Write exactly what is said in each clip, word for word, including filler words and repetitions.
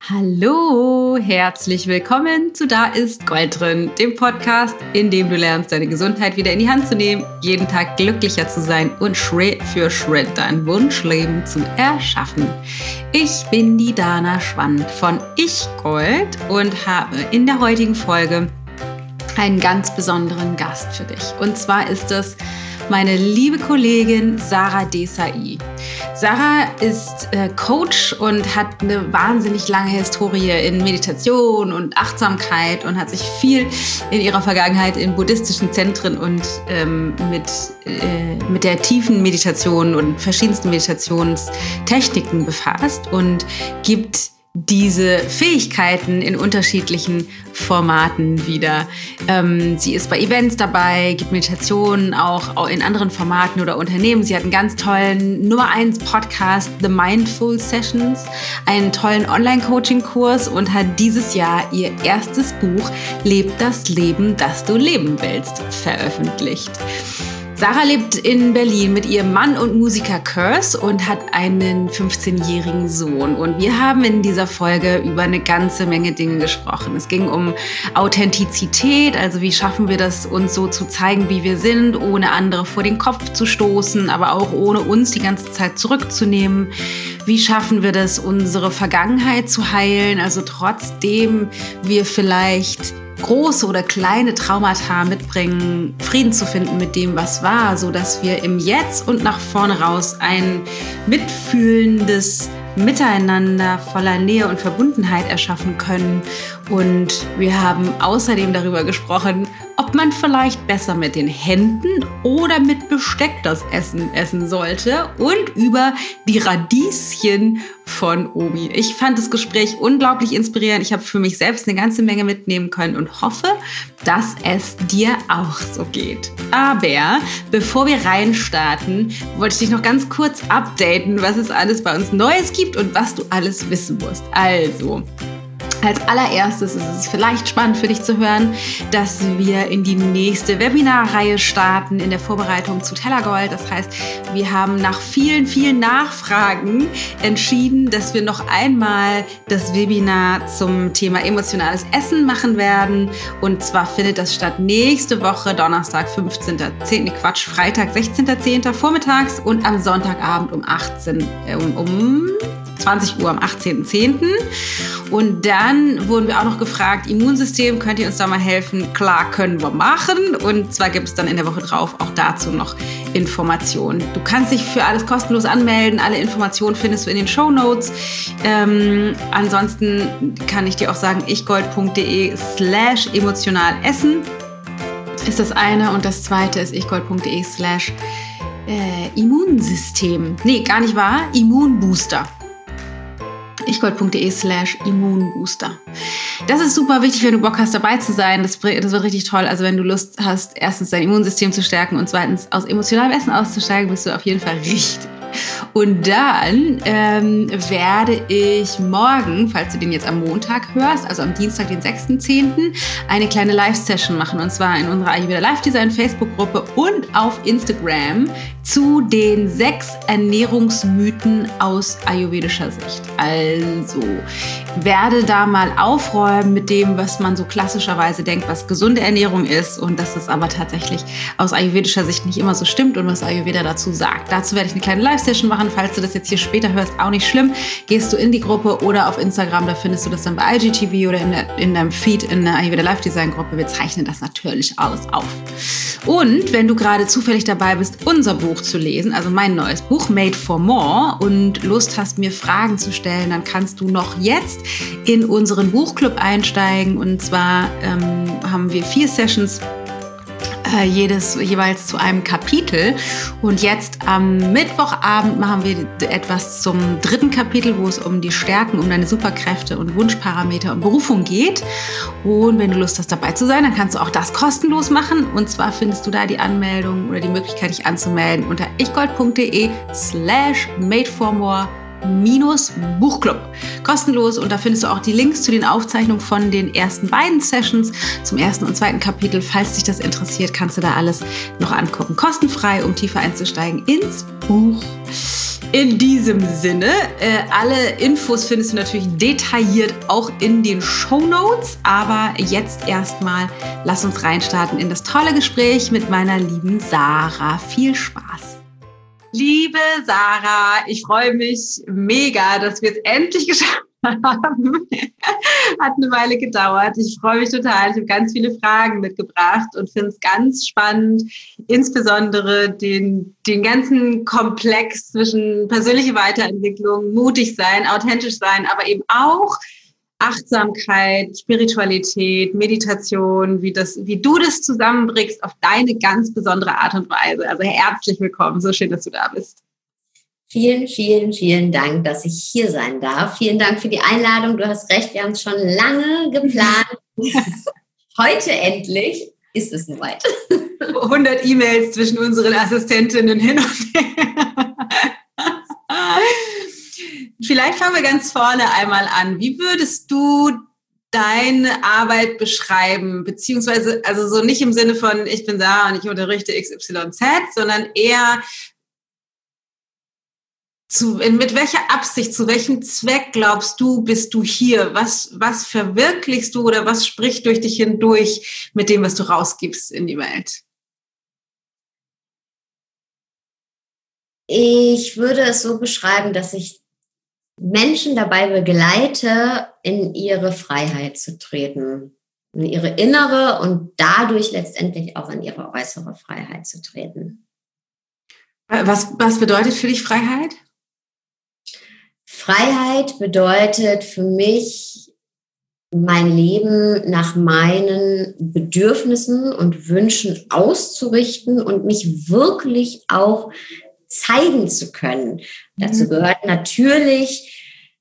Hallo, herzlich willkommen zu Da ist Gold drin, dem Podcast, in dem du lernst, deine Gesundheit wieder in die Hand zu nehmen, jeden Tag glücklicher zu sein und Schritt für Schritt dein Wunschleben zu erschaffen. Ich bin die Dana Schwand von Ich Gold und habe in der heutigen Folge einen ganz besonderen Gast für dich. Und zwar ist es meine liebe Kollegin Sarah Desai. Sarah ist äh, Coach und hat eine wahnsinnig lange Historie in Meditation und Achtsamkeit und hat sich viel in ihrer Vergangenheit in buddhistischen Zentren und ähm, mit, äh, mit der tiefen Meditation und verschiedensten Meditationstechniken befasst und gibt diese Fähigkeiten in unterschiedlichen Formaten wieder. Ähm, sie ist bei Events dabei, gibt Meditationen auch in anderen Formaten oder Unternehmen. Sie hat einen ganz tollen Nummer eins Podcast, The Mindful Sessions, einen tollen Online-Coaching-Kurs und hat dieses Jahr ihr erstes Buch Leb das Leben, das du leben willst, veröffentlicht. Sarah lebt in Berlin mit ihrem Mann und Musiker Curse und hat einen fünfzehnjährigen Sohn. Und wir haben in dieser Folge über eine ganze Menge Dinge gesprochen. Es ging um Authentizität, also wie schaffen wir das, uns so zu zeigen, wie wir sind, ohne andere vor den Kopf zu stoßen, aber auch ohne uns die ganze Zeit zurückzunehmen. Wie schaffen wir das, unsere Vergangenheit zu heilen, also trotzdem wir vielleicht große oder kleine Traumata mitbringen, Frieden zu finden mit dem, was war, so dass wir im Jetzt und nach vorne raus ein mitfühlendes Miteinander voller Nähe und Verbundenheit erschaffen können. Und wir haben außerdem darüber gesprochen, ob man vielleicht besser mit den Händen oder mit Besteck das Essen essen sollte und über die Radieschen von Omi. Ich fand das Gespräch unglaublich inspirierend. Ich habe für mich selbst eine ganze Menge mitnehmen können und hoffe, dass es dir auch so geht. Aber bevor wir reinstarten, wollte ich dich noch ganz kurz updaten, was es alles bei uns Neues gibt und was du alles wissen musst. Also, als allererstes ist es vielleicht spannend für dich zu hören, dass wir in die nächste Webinarreihe starten in der Vorbereitung zu Tellergold. Das heißt, wir haben nach vielen, vielen Nachfragen entschieden, dass wir noch einmal das Webinar zum Thema emotionales Essen machen werden. Und zwar findet das statt nächste Woche, Donnerstag, fünfzehnten zehnten Nee, Quatsch, Freitag, sechzehnten zehnten vormittags und am Sonntagabend um achtzehn, äh, um, um zwanzig Uhr am achtzehnten zehnten Und dann wurden wir auch noch gefragt, Immunsystem, könnt ihr uns da mal helfen? Klar, können wir machen. Und zwar gibt es dann in der Woche drauf auch dazu noch Informationen. Du kannst dich für alles kostenlos anmelden. Alle Informationen findest du in den Shownotes. Ähm, ansonsten kann ich dir auch sagen, ichgold.de slash emotional essen ist das eine. Und das zweite ist ichgold.de slash Immunsystem. Nee, gar nicht wahr. Immunbooster. ichgold.de slash Immunbooster. Das ist super wichtig, wenn du Bock hast, dabei zu sein. Das, das wird richtig toll. Also wenn du Lust hast, erstens dein Immunsystem zu stärken und zweitens aus emotionalem Essen auszusteigen, bist du auf jeden Fall richtig. Und dann ähm, werde ich morgen, falls du den jetzt am Montag hörst, also am Dienstag, den sechsten zehnten, eine kleine Live-Session machen. Und zwar in unserer Ayurveda Live-Design Facebook-Gruppe und auf Instagram zu den sechs Ernährungsmythen aus ayurvedischer Sicht. Also werde da mal aufräumen mit dem, was man so klassischerweise denkt, was gesunde Ernährung ist und dass es aber tatsächlich aus ayurvedischer Sicht nicht immer so stimmt und was Ayurveda dazu sagt. Dazu werde ich eine kleine Live-Session machen. Falls du das jetzt hier später hörst, auch nicht schlimm. Gehst du in die Gruppe oder auf Instagram, da findest du das dann bei I G T V oder in, der, in deinem Feed in der Ayurveda Live-Design-Gruppe. Wir zeichnen das natürlich alles auf. Und wenn du gerade zufällig dabei bist, unser Buch zu lesen, also mein neues Buch Made for More, und Lust hast, mir Fragen zu stellen, dann kannst du noch jetzt in unseren Buchclub einsteigen. Und zwar ähm, haben wir vier Sessions, äh, jedes jeweils zu einem Kapitel. Und jetzt am Mittwochabend machen wir etwas zum dritten Kapitel, wo es um die Stärken, um deine Superkräfte und Wunschparameter und Berufung geht. Und wenn du Lust hast, dabei zu sein, dann kannst du auch das kostenlos machen. Und zwar findest du da die Anmeldung oder die Möglichkeit, dich anzumelden unter ichgold.de slash made for more Buchclub. Kostenlos, und da findest du auch die Links zu den Aufzeichnungen von den ersten beiden Sessions zum ersten und zweiten Kapitel. Falls dich das interessiert, kannst du da alles noch angucken. Kostenfrei, um tiefer einzusteigen ins Buch. In diesem Sinne, äh, alle Infos findest du natürlich detailliert auch in den Shownotes. Aber jetzt erstmal lass uns reinstarten in das tolle Gespräch mit meiner lieben Sarah. Viel Spaß! Liebe Sarah, ich freue mich mega, dass wir es endlich geschafft haben. Hat eine Weile gedauert. Ich freue mich total. Ich habe ganz viele Fragen mitgebracht und finde es ganz spannend, insbesondere den, den ganzen Komplex zwischen persönliche Weiterentwicklung, mutig sein, authentisch sein, aber eben auch Achtsamkeit, Spiritualität, Meditation, wie das, wie du das zusammenbringst auf deine ganz besondere Art und Weise. Also herzlich willkommen, so schön, dass du da bist. Vielen, vielen, vielen Dank, dass ich hier sein darf. Vielen Dank für die Einladung. Du hast recht, wir haben es schon lange geplant. Heute endlich ist es soweit. hundert E-Mails zwischen unseren Assistentinnen hin und her. Vielleicht fangen wir ganz vorne einmal an. Wie würdest du deine Arbeit beschreiben? Beziehungsweise, also so nicht im Sinne von, ich bin Sarah und ich unterrichte X Y Z, sondern eher zu, mit welcher Absicht, zu welchem Zweck glaubst du, bist du hier? Was, was verwirklichst du oder was spricht durch dich hindurch mit dem, was du rausgibst in die Welt? Ich würde es so beschreiben, dass ich Menschen dabei begleite, in ihre Freiheit zu treten, in ihre innere und dadurch letztendlich auch in ihre äußere Freiheit zu treten. Was, was bedeutet für dich Freiheit? Freiheit bedeutet für mich, mein Leben nach meinen Bedürfnissen und Wünschen auszurichten und mich wirklich auch zeigen zu können. Mhm. Dazu gehört natürlich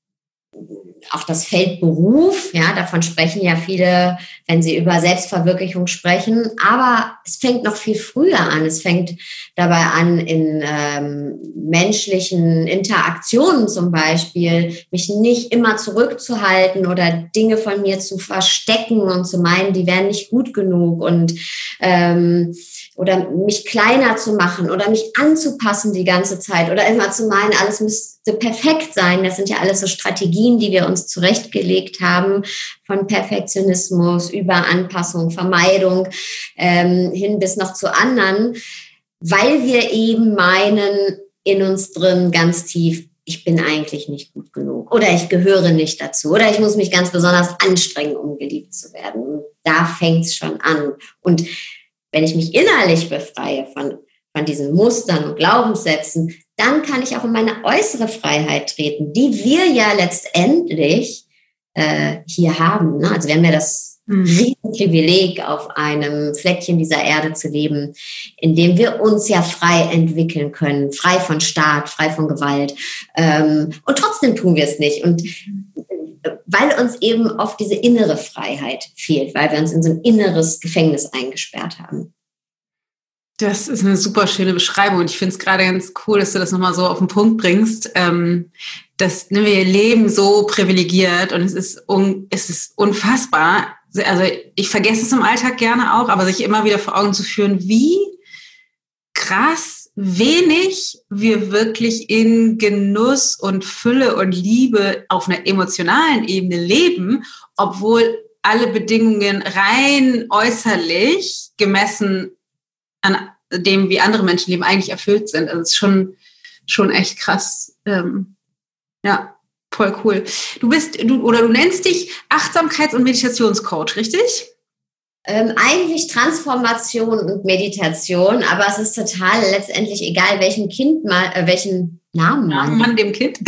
auch das Feld Beruf, ja, davon sprechen ja viele, wenn sie über Selbstverwirklichung sprechen, aber es fängt noch viel früher an. Es fängt dabei an, in ähm, menschlichen Interaktionen zum Beispiel, mich nicht immer zurückzuhalten oder Dinge von mir zu verstecken und zu meinen, die wären nicht gut genug und ähm, oder mich kleiner zu machen oder mich anzupassen die ganze Zeit oder immer zu meinen, alles müsste perfekt sein. Das sind ja alles so Strategien, die wir uns zurechtgelegt haben, von Perfektionismus über Anpassung, Vermeidung ähm, hin bis noch zu anderen, weil wir eben meinen in uns drin ganz tief, ich bin eigentlich nicht gut genug oder ich gehöre nicht dazu oder ich muss mich ganz besonders anstrengen, um geliebt zu werden. Und da fängt es schon an. Und wenn ich mich innerlich befreie von, von diesen Mustern und Glaubenssätzen, dann kann ich auch in meine äußere Freiheit treten, die wir ja letztendlich äh, hier haben. Ne? Also wir haben ja das Riesenprivileg, auf einem Fleckchen dieser Erde zu leben, in dem wir uns ja frei entwickeln können, frei von Staat, frei von Gewalt. Ähm, und trotzdem tun wir es nicht. Und weil uns eben oft diese innere Freiheit fehlt, weil wir uns in so ein inneres Gefängnis eingesperrt haben. Das ist eine super schöne Beschreibung und ich finde es gerade ganz cool, dass du das nochmal so auf den Punkt bringst. Ähm, dass ne, wir leben so privilegiert und es ist, un, es ist unfassbar. Also ich vergesse es im Alltag gerne auch, aber sich immer wieder vor Augen zu führen, wie krass wenig wir wirklich in Genuss und Fülle und Liebe auf einer emotionalen Ebene leben, obwohl alle Bedingungen rein äußerlich gemessen an dem, wie andere Menschen leben, eigentlich erfüllt sind. Also es ist schon, schon echt krass. Ähm, ja, voll cool. Du bist, du, oder du nennst dich Achtsamkeits- und Meditationscoach, richtig? Ähm, eigentlich Transformation und Meditation, aber es ist total letztendlich egal, welchen Kind man, äh, welchen Namen man, man dem Kind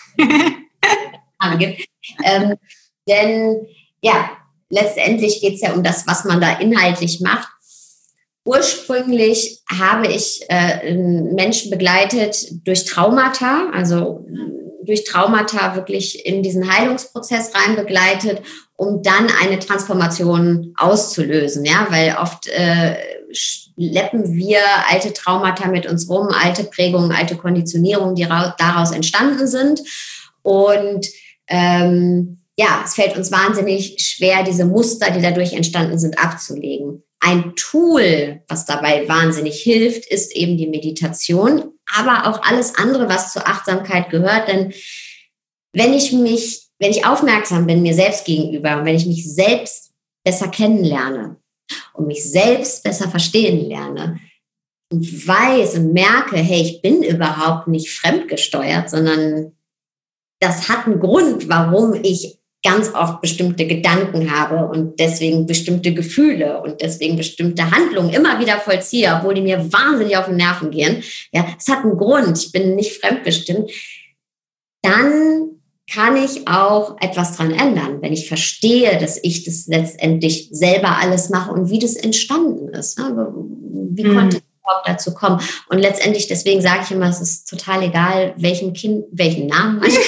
gibt. Ähm, denn ja, letztendlich geht es ja um das, was man da inhaltlich macht. Ursprünglich habe ich äh, Menschen begleitet durch Traumata, also durch Traumata wirklich in diesen Heilungsprozess rein begleitet, um dann eine Transformation auszulösen. Ja, weil oft äh, schleppen wir alte Traumata mit uns rum, alte Prägungen, alte Konditionierungen, die daraus entstanden sind. Und ähm, ja, es fällt uns wahnsinnig schwer, diese Muster, die dadurch entstanden sind, abzulegen. Ein Tool, was dabei wahnsinnig hilft, ist eben die Meditation, aber auch alles andere, was zur Achtsamkeit gehört. Denn wenn ich mich, wenn ich aufmerksam bin mir selbst gegenüber und wenn ich mich selbst besser kennenlerne und mich selbst besser verstehen lerne und weiß und merke, hey, ich bin überhaupt nicht fremdgesteuert, sondern das hat einen Grund, warum ich ganz oft bestimmte Gedanken habe und deswegen bestimmte Gefühle und deswegen bestimmte Handlungen immer wieder vollziehe, obwohl die mir wahnsinnig auf den Nerven gehen. Ja, es hat einen Grund, ich bin nicht fremdbestimmt. Dann kann ich auch etwas dran ändern, wenn ich verstehe, dass ich das letztendlich selber alles mache und wie das entstanden ist. Wie mhm. konnte es überhaupt dazu kommen? Und letztendlich, deswegen sage ich immer, es ist total egal, welchen Kind, welchen Namen man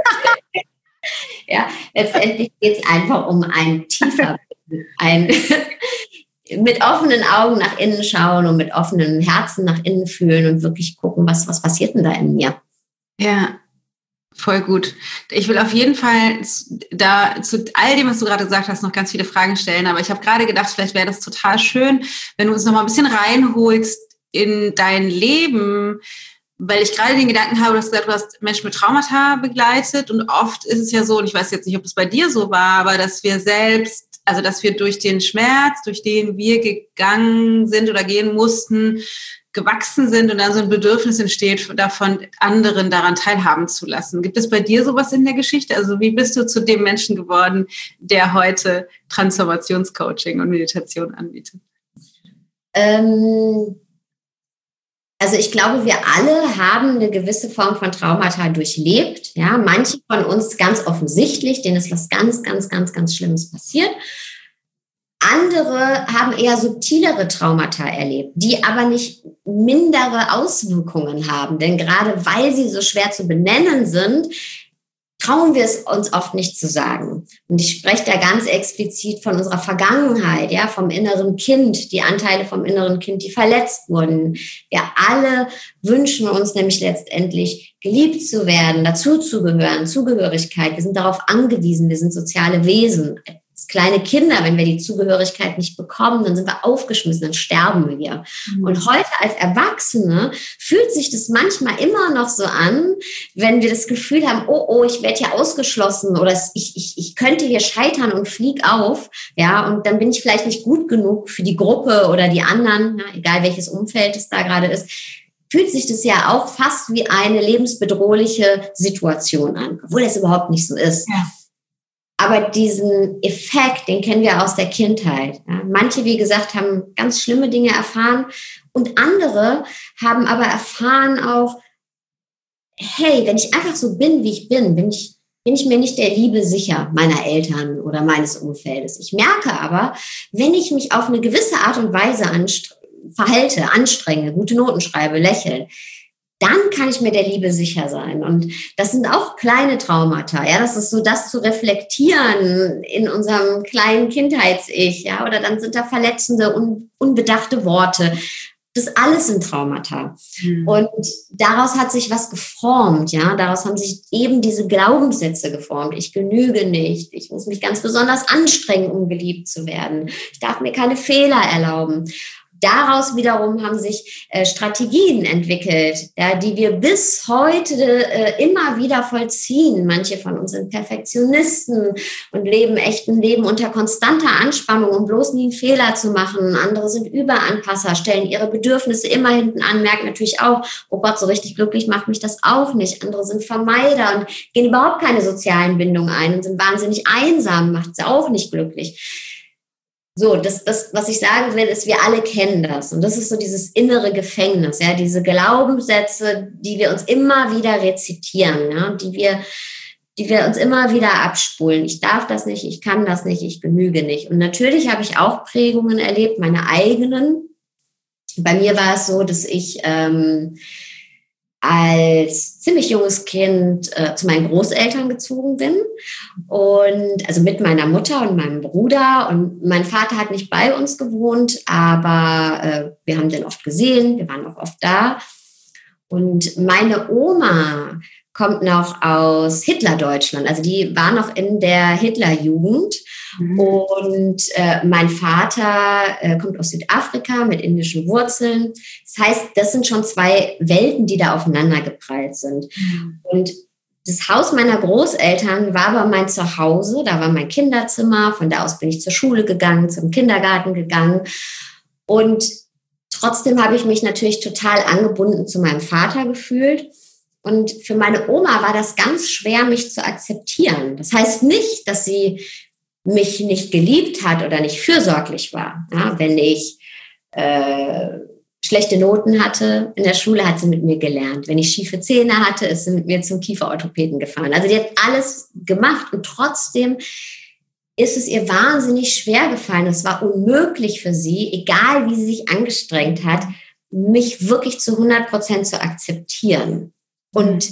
Ja, letztendlich geht es einfach um ein tiefer, ein mit offenen Augen nach innen schauen und mit offenem Herzen nach innen fühlen und wirklich gucken, was, was passiert denn da in mir. Ja, voll gut. Ich will auf jeden Fall da zu all dem, was du gerade gesagt hast, noch ganz viele Fragen stellen, aber ich habe gerade gedacht, vielleicht wäre das total schön, wenn du uns noch mal ein bisschen reinholst in dein Leben, weil ich gerade den Gedanken habe, dass du gesagt hast, Menschen mit Traumata begleitet und oft ist es ja so, und ich weiß jetzt nicht, ob es bei dir so war, aber dass wir selbst, also dass wir durch den Schmerz, durch den wir gegangen sind oder gehen mussten, gewachsen sind und dann so ein Bedürfnis entsteht, davon anderen daran teilhaben zu lassen. Gibt es bei dir sowas in der Geschichte? Also wie bist du zu dem Menschen geworden, der heute Transformationscoaching und Meditation anbietet? Ähm Also ich glaube, wir alle haben eine gewisse Form von Traumata durchlebt. Ja, manche von uns ganz offensichtlich, denen ist was ganz, ganz, ganz, ganz Schlimmes passiert. Andere haben eher subtilere Traumata erlebt, die aber nicht mindere Auswirkungen haben. Denn gerade weil sie so schwer zu benennen sind, trauen wir es uns oft nicht zu sagen. Und ich spreche da ganz explizit von unserer Vergangenheit, ja, vom inneren Kind, die Anteile vom inneren Kind, die verletzt wurden. Wir alle wünschen uns nämlich letztendlich, geliebt zu werden, dazuzugehören, Zugehörigkeit. Wir sind darauf angewiesen, wir sind soziale Wesen. Als kleine Kinder, wenn wir die Zugehörigkeit nicht bekommen, dann sind wir aufgeschmissen, dann sterben wir. Mhm. Und heute als Erwachsene fühlt sich das manchmal immer noch so an, wenn wir das Gefühl haben, oh, oh, ich werde hier ausgeschlossen oder ich, ich, ich könnte hier scheitern und flieg auf, ja, und dann bin ich vielleicht nicht gut genug für die Gruppe oder die anderen, ja, egal welches Umfeld es da gerade ist, fühlt sich das ja auch fast wie eine lebensbedrohliche Situation an, obwohl das überhaupt nicht so ist. Ja. Aber diesen Effekt, den kennen wir aus der Kindheit. Ja, manche, wie gesagt, haben ganz schlimme Dinge erfahren und andere haben aber erfahren auch, hey, wenn ich einfach so bin, wie ich bin, bin ich, bin ich mir nicht der Liebe sicher meiner Eltern oder meines Umfeldes. Ich merke aber, wenn ich mich auf eine gewisse Art und Weise anstre- verhalte, anstrenge, gute Noten schreibe, lächle, dann kann ich mir der Liebe sicher sein. Und das sind auch kleine Traumata. Ja, das ist so, das zu reflektieren in unserem kleinen Kindheits-Ich. Ja, oder dann sind da verletzende, un, unbedachte Worte. Das alles sind Traumata. Mhm. Und daraus hat sich was geformt. Ja, daraus haben sich eben diese Glaubenssätze geformt. Ich genüge nicht. Ich muss mich ganz besonders anstrengen, um geliebt zu werden. Ich darf mir keine Fehler erlauben. Daraus wiederum haben sich äh, Strategien entwickelt, ja, die wir bis heute äh, immer wieder vollziehen. Manche von uns sind Perfektionisten und leben echt ein Leben unter konstanter Anspannung, um bloß nie einen Fehler zu machen. Andere sind Überanpasser, stellen ihre Bedürfnisse immer hinten an, merken natürlich auch, oh Gott, so richtig glücklich macht mich das auch nicht. Andere sind Vermeider und gehen überhaupt keine sozialen Bindungen ein und sind wahnsinnig einsam, macht sie auch nicht glücklich. So, das, das, was ich sagen will, ist, wir alle kennen das. Und das ist so dieses innere Gefängnis, ja, diese Glaubenssätze, die wir uns immer wieder rezitieren, ja, die wir, die wir uns immer wieder abspulen. Ich darf das nicht, ich kann das nicht, ich genüge nicht. Und natürlich habe ich auch Prägungen erlebt, meine eigenen. Bei mir war es so, dass ich ähm, als ziemlich junges Kind äh, zu meinen Großeltern gezogen bin und also mit meiner Mutter und meinem Bruder, und mein Vater hat nicht bei uns gewohnt, aber äh, wir haben den oft gesehen, wir waren auch oft da, und meine Oma kommt noch aus Hitlerdeutschland, also die war noch in der Hitlerjugend. Mhm. Und äh, mein Vater äh, kommt aus Südafrika mit indischen Wurzeln. Das heißt, das sind schon zwei Welten, die da aufeinander geprallt sind. Mhm. Und das Haus meiner Großeltern war aber mein Zuhause, da war mein Kinderzimmer, von da aus bin ich zur Schule gegangen, zum Kindergarten gegangen. Und trotzdem habe ich mich natürlich total angebunden zu meinem Vater gefühlt. Und für meine Oma war das ganz schwer, mich zu akzeptieren. Das heißt nicht, dass sie mich nicht geliebt hat oder nicht fürsorglich war. Ja, wenn ich äh, schlechte Noten hatte in der Schule, hat sie mit mir gelernt. Wenn ich schiefe Zähne hatte, ist sie mit mir zum Kieferorthopäden gefahren. Also die hat alles gemacht, und trotzdem ist es ihr wahnsinnig schwer gefallen. Es war unmöglich für sie, egal wie sie sich angestrengt hat, mich wirklich zu hundert Prozent zu akzeptieren. Und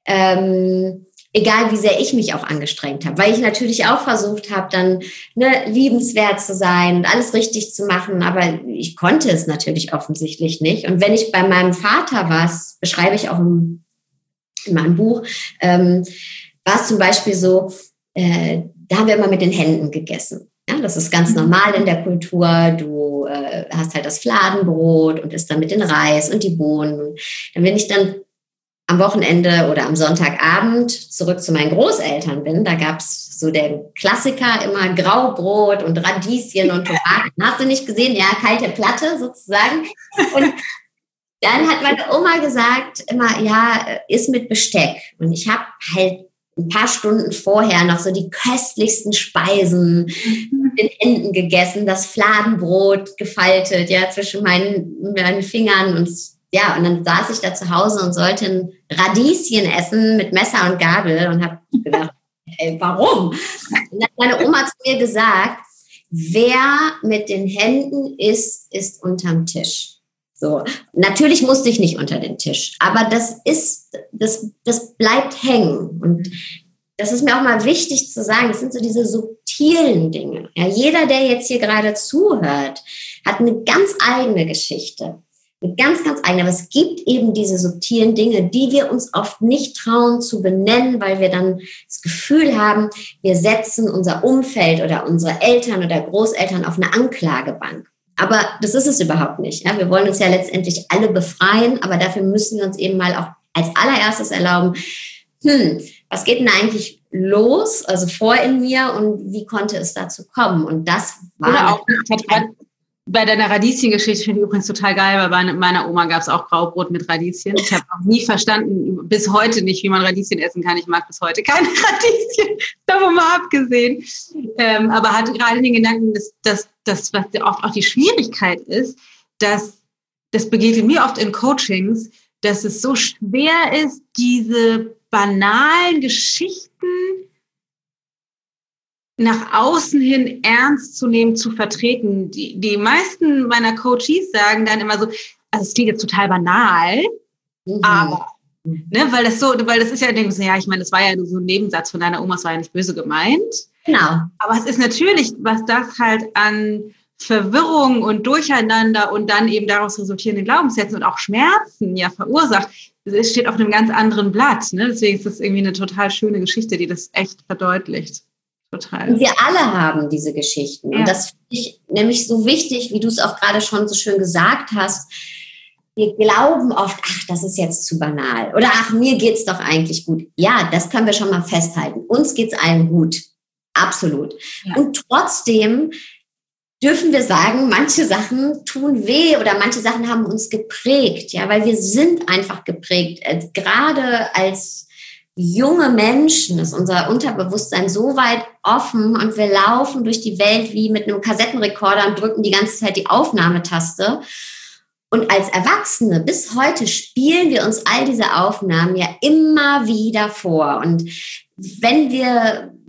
ähm, egal wie sehr ich mich auch angestrengt habe, weil ich natürlich auch versucht habe, dann ne, liebenswert zu sein und alles richtig zu machen, aber ich konnte es natürlich offensichtlich nicht. Und wenn ich bei meinem Vater war, das beschreibe ich auch im, in meinem Buch, ähm, war es zum Beispiel so, äh, da haben wir immer mit den Händen gegessen. Ja, das ist ganz normal in der Kultur. Du äh, hast halt das Fladenbrot und isst dann mit den Reis und die Bohnen. Und dann bin ich dann am Wochenende oder am Sonntagabend zurück zu meinen Großeltern bin, da gab es so den Klassiker immer Graubrot und Radieschen und Tomaten. Hast du nicht gesehen? Ja, kalte Platte sozusagen. Und dann hat meine Oma gesagt immer, ja, iss mit Besteck. Und ich habe halt ein paar Stunden vorher noch so die köstlichsten Speisen mit den Händen gegessen, das Fladenbrot gefaltet, ja, zwischen meinen, meinen Fingern, und ja, und dann saß ich da zu Hause und sollte ein Radieschen essen mit Messer und Gabel und habe gedacht, ey, warum? Und dann hat meine Oma zu mir gesagt, wer mit den Händen isst, ist unterm Tisch. So, natürlich musste ich nicht unter den Tisch, aber das ist, das, das bleibt hängen. Und das ist mir auch mal wichtig zu sagen, das sind so diese subtilen Dinge. Ja, jeder, der jetzt hier gerade zuhört, hat eine ganz eigene Geschichte. Eine ganz, ganz eigene. Aber es gibt eben diese subtilen Dinge, die wir uns oft nicht trauen zu benennen, weil wir dann das Gefühl haben, wir setzen unser Umfeld oder unsere Eltern oder Großeltern auf eine Anklagebank. Aber das ist es überhaupt nicht. Ja? Wir wollen uns ja letztendlich alle befreien, aber dafür müssen wir uns eben mal auch als allererstes erlauben, hm, was geht denn eigentlich los, also vor in mir, und wie konnte es dazu kommen? Und das war... Oder auch bei deiner Radieschen-Geschichte finde ich übrigens total geil, weil bei meiner Oma gab es auch Graubrot mit Radieschen. Ich habe auch nie verstanden, bis heute nicht, wie man Radieschen essen kann. Ich mag bis heute keine Radieschen, davon mal abgesehen. Ähm, aber hatte gerade den Gedanken, dass, dass, dass was oft auch die Schwierigkeit ist, dass das begegnet mir oft in Coachings, dass es so schwer ist, diese banalen Geschichten nach außen hin ernst zu nehmen, zu vertreten. Die, die meisten meiner Coaches sagen dann immer so, also es klingt jetzt total banal, mhm. aber, ne, weil das so, weil das ist ja, denkst du, ja, ich meine, das war ja so ein Nebensatz von deiner Oma, das war ja nicht böse gemeint. Genau. Aber es ist natürlich, was das halt an Verwirrung und Durcheinander und dann eben daraus resultierenden Glaubenssätzen und auch Schmerzen ja verursacht, es steht auf einem ganz anderen Blatt, ne? Deswegen ist das irgendwie eine total schöne Geschichte, die das echt verdeutlicht. Total. Und wir alle haben diese Geschichten. Ja. Und das finde ich nämlich so wichtig, wie du es auch gerade schon so schön gesagt hast. Wir glauben oft, ach, das ist jetzt zu banal. Oder ach, mir geht's doch eigentlich gut. Ja, das können wir schon mal festhalten. Uns geht's allen gut. Absolut. Ja. Und trotzdem dürfen wir sagen, manche Sachen tun weh oder manche Sachen haben uns geprägt. Ja, weil wir sind einfach geprägt. Gerade als junge Menschen ist unser Unterbewusstsein so weit offen und wir laufen durch die Welt wie mit einem Kassettenrekorder und drücken die ganze Zeit die Aufnahmetaste. Und als Erwachsene bis heute spielen wir uns all diese Aufnahmen ja immer wieder vor. Und wenn wir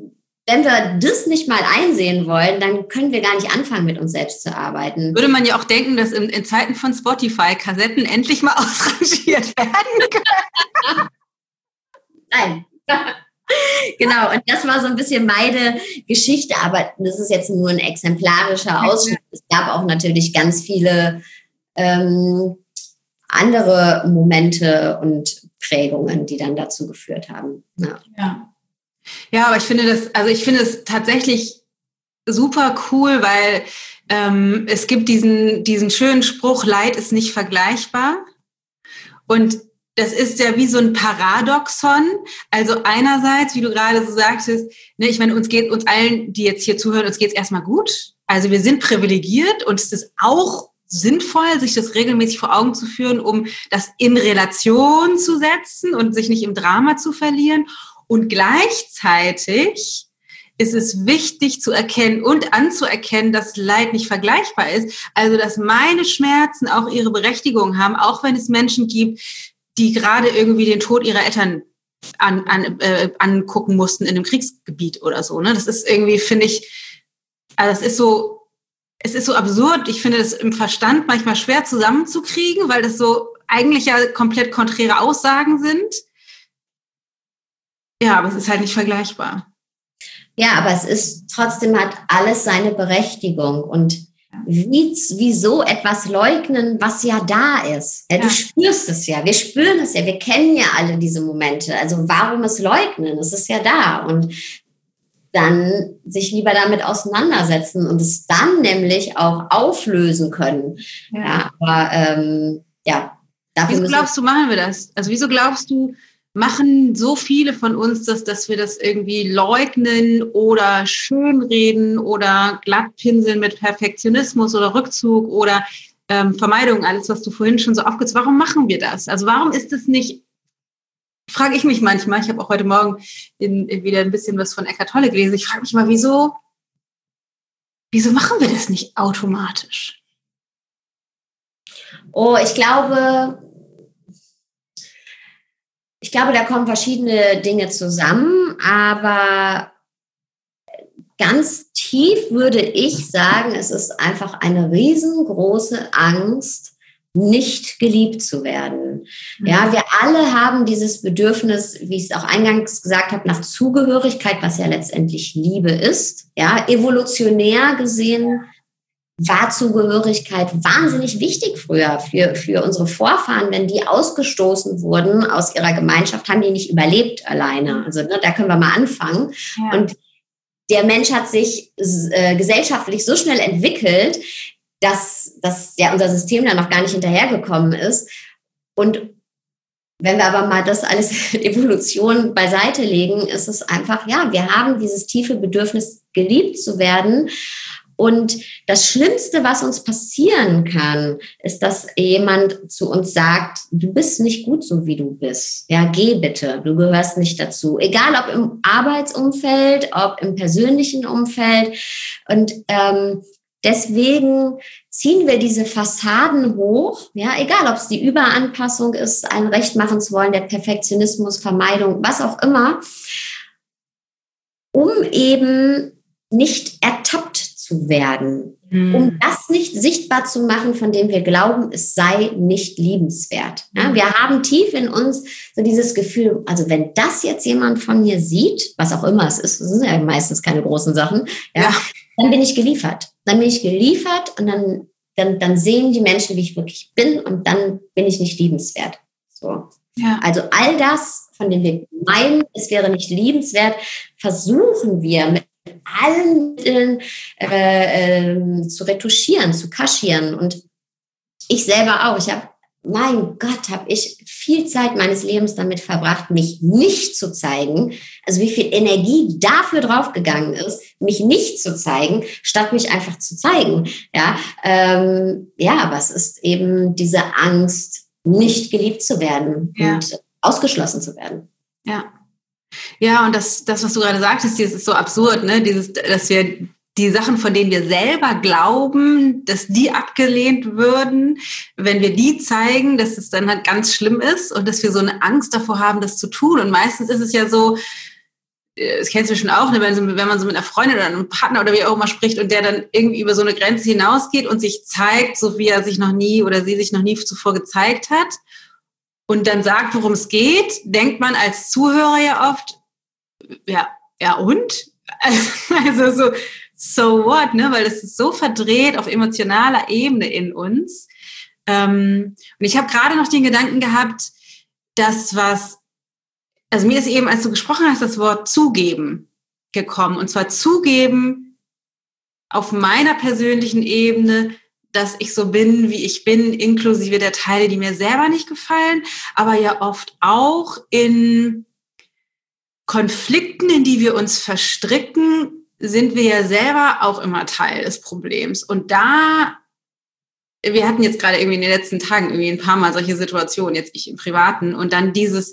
wenn wir das nicht mal einsehen wollen, dann können wir gar nicht anfangen, mit uns selbst zu arbeiten. Würde man ja auch denken, dass in, in Zeiten von Spotify Kassetten endlich mal ausrangiert werden können. Nein. Genau, und das war so ein bisschen meine Geschichte, aber das ist jetzt nur ein exemplarischer Ausschnitt. Es gab auch natürlich ganz viele ähm, andere Momente und Prägungen, die dann dazu geführt haben. Ja. Ja. Ja, aber ich finde das, also ich finde es tatsächlich super cool, weil ähm, es gibt diesen, diesen schönen Spruch, Leid ist nicht vergleichbar. Und das ist ja wie so ein Paradoxon. Also einerseits, wie du gerade so sagtest, ne, ich meine, uns geht, uns allen, die jetzt hier zuhören, uns geht es erstmal gut. Also wir sind privilegiert und es ist auch sinnvoll, sich das regelmäßig vor Augen zu führen, um das in Relation zu setzen und sich nicht im Drama zu verlieren. Und gleichzeitig ist es wichtig zu erkennen und anzuerkennen, dass Leid nicht vergleichbar ist. Also, dass meine Schmerzen auch ihre Berechtigung haben, auch wenn es Menschen gibt, die gerade irgendwie den Tod ihrer Eltern an, an, äh, angucken mussten in einem Kriegsgebiet oder so. Ne? Das ist irgendwie, finde ich, also das ist so, es ist so absurd. Ich finde das im Verstand manchmal schwer zusammenzukriegen, weil das so eigentlich ja komplett konträre Aussagen sind. Ja, aber es ist halt nicht vergleichbar. Ja, aber es ist trotzdem, hat alles seine Berechtigung. Und wie, wieso etwas leugnen, was ja da ist? Ja, du ja. spürst es ja, wir spüren es ja, wir kennen ja alle diese Momente. Also warum es leugnen? Es ist ja da. Und dann sich lieber damit auseinandersetzen und es dann nämlich auch auflösen können. Ja, ja aber ähm, ja. Dafür wieso glaubst du, machen wir das? Also wieso glaubst du, machen so viele von uns das, dass wir das irgendwie leugnen oder schönreden oder glattpinseln mit Perfektionismus oder Rückzug oder ähm, Vermeidung, alles, was du vorhin schon so aufgezählt hast. Warum machen wir das? Also warum ist es nicht, frage ich mich manchmal, ich habe auch heute Morgen in, in wieder ein bisschen was von Eckhart Tolle gelesen, ich frage mich mal, wieso, wieso machen wir das nicht automatisch? Oh, ich glaube... Ich glaube, da kommen verschiedene Dinge zusammen, aber ganz tief würde ich sagen, es ist einfach eine riesengroße Angst, nicht geliebt zu werden. Ja, wir alle haben dieses Bedürfnis, wie ich es auch eingangs gesagt habe, nach Zugehörigkeit, was ja letztendlich Liebe ist. Ja, evolutionär gesehen war Zugehörigkeit wahnsinnig wichtig früher für, für unsere Vorfahren. Wenn die ausgestoßen wurden aus ihrer Gemeinschaft, haben die nicht überlebt alleine. Also ne, da können wir mal anfangen. Ja. Und der Mensch hat sich äh, gesellschaftlich so schnell entwickelt, dass, dass ja unser System da noch gar nicht hinterhergekommen ist. Und wenn wir aber mal das alles Evolution beiseite legen, ist es einfach, ja, wir haben dieses tiefe Bedürfnis, geliebt zu werden. Und das Schlimmste, was uns passieren kann, ist, dass jemand zu uns sagt, du bist nicht gut so, wie du bist. Ja, geh bitte, du gehörst nicht dazu. Egal, ob im Arbeitsumfeld, ob im persönlichen Umfeld. Und ähm, deswegen ziehen wir diese Fassaden hoch. Ja, egal, ob es die Überanpassung ist, ein Recht machen zu wollen, der Perfektionismus, Vermeidung, was auch immer, um eben nicht ertappt zu werden, hm. um das nicht sichtbar zu machen, von dem wir glauben, es sei nicht liebenswert. Ja, wir haben tief in uns so dieses Gefühl, also wenn das jetzt jemand von mir sieht, was auch immer es ist, das sind ja meistens keine großen Sachen, ja, ja. dann bin ich geliefert. Dann bin ich geliefert und dann, dann, dann sehen die Menschen, wie ich wirklich bin und dann bin ich nicht liebenswert. So. Ja. Also all das, von dem wir meinen, es wäre nicht liebenswert, versuchen wir mit allen Mitteln äh, äh, zu retuschieren, zu kaschieren. Und ich selber auch. Ich habe, mein Gott, habe ich viel Zeit meines Lebens damit verbracht, mich nicht zu zeigen. Also wie viel Energie dafür draufgegangen ist, mich nicht zu zeigen, statt mich einfach zu zeigen. Ja, ähm, ja, aber es ist eben diese Angst, nicht geliebt zu werden ja. und ausgeschlossen zu werden. Ja. Ja, und das, das, was du gerade sagtest, das ist so absurd, ne? Dieses, dass wir die Sachen, von denen wir selber glauben, dass die abgelehnt würden, wenn wir die zeigen, dass es dann halt ganz schlimm ist und dass wir so eine Angst davor haben, das zu tun. Und meistens ist es ja so, das kennst du schon auch, ne, wenn, so, wenn man so mit einer Freundin oder einem Partner oder wie auch immer spricht und der dann irgendwie über so eine Grenze hinausgeht und sich zeigt, so wie er sich noch nie oder sie sich noch nie zuvor gezeigt hat und dann sagt, worum es geht, denkt man als Zuhörer ja oft, ja, ja und? Also so, so what, ne? Weil das ist so verdreht auf emotionaler Ebene in uns. Ähm, und ich habe gerade noch den Gedanken gehabt, dass was, also mir ist eben, als du gesprochen hast, das Wort zugeben gekommen. Und zwar zugeben auf meiner persönlichen Ebene, dass ich so bin, wie ich bin, inklusive der Teile, die mir selber nicht gefallen, aber ja oft auch in Konflikten, in die wir uns verstricken, sind wir ja selber auch immer Teil des Problems. Und da, wir hatten jetzt gerade irgendwie in den letzten Tagen irgendwie ein paar Mal solche Situationen, jetzt ich im Privaten, und dann dieses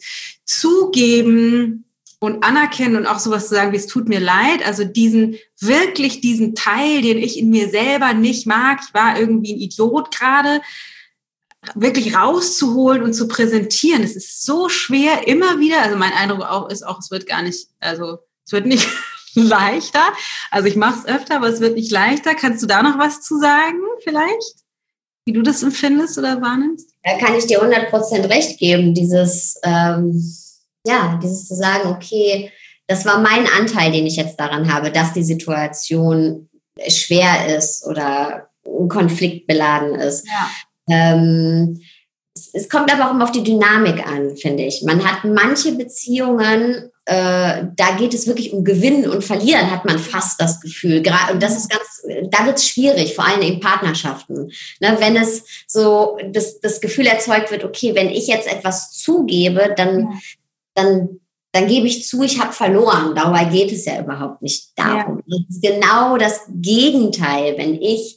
Zugeben und Anerkennen und auch sowas zu sagen, wie es tut mir leid, also diesen, wirklich diesen Teil, den ich in mir selber nicht mag, ich war irgendwie ein Idiot gerade, wirklich rauszuholen und zu präsentieren. Es ist so schwer, immer wieder, also mein Eindruck auch ist auch, es wird gar nicht, also es wird nicht leichter. Also ich mache es öfter, aber es wird nicht leichter. Kannst du da noch was zu sagen vielleicht? Wie du das empfindest oder wahrnimmst? Da kann ich dir hundert Prozent recht geben, dieses, ähm, ja, dieses zu sagen, okay, das war mein Anteil, den ich jetzt daran habe, dass die Situation schwer ist oder konfliktbeladen ist. Ja. Ähm, es, es kommt aber auch immer auf die Dynamik an, finde ich. Man hat manche Beziehungen, äh, da geht es wirklich um Gewinnen und Verlieren, hat man fast das Gefühl. Gra- und das ist ganz, da wird es schwierig, vor allem in Partnerschaften. Ne, wenn es so das, das Gefühl erzeugt wird, okay, wenn ich jetzt etwas zugebe, dann, ja. dann, dann gebe ich zu, ich habe verloren. Dabei geht es ja überhaupt nicht darum. Ja. Das ist genau das Gegenteil, wenn ich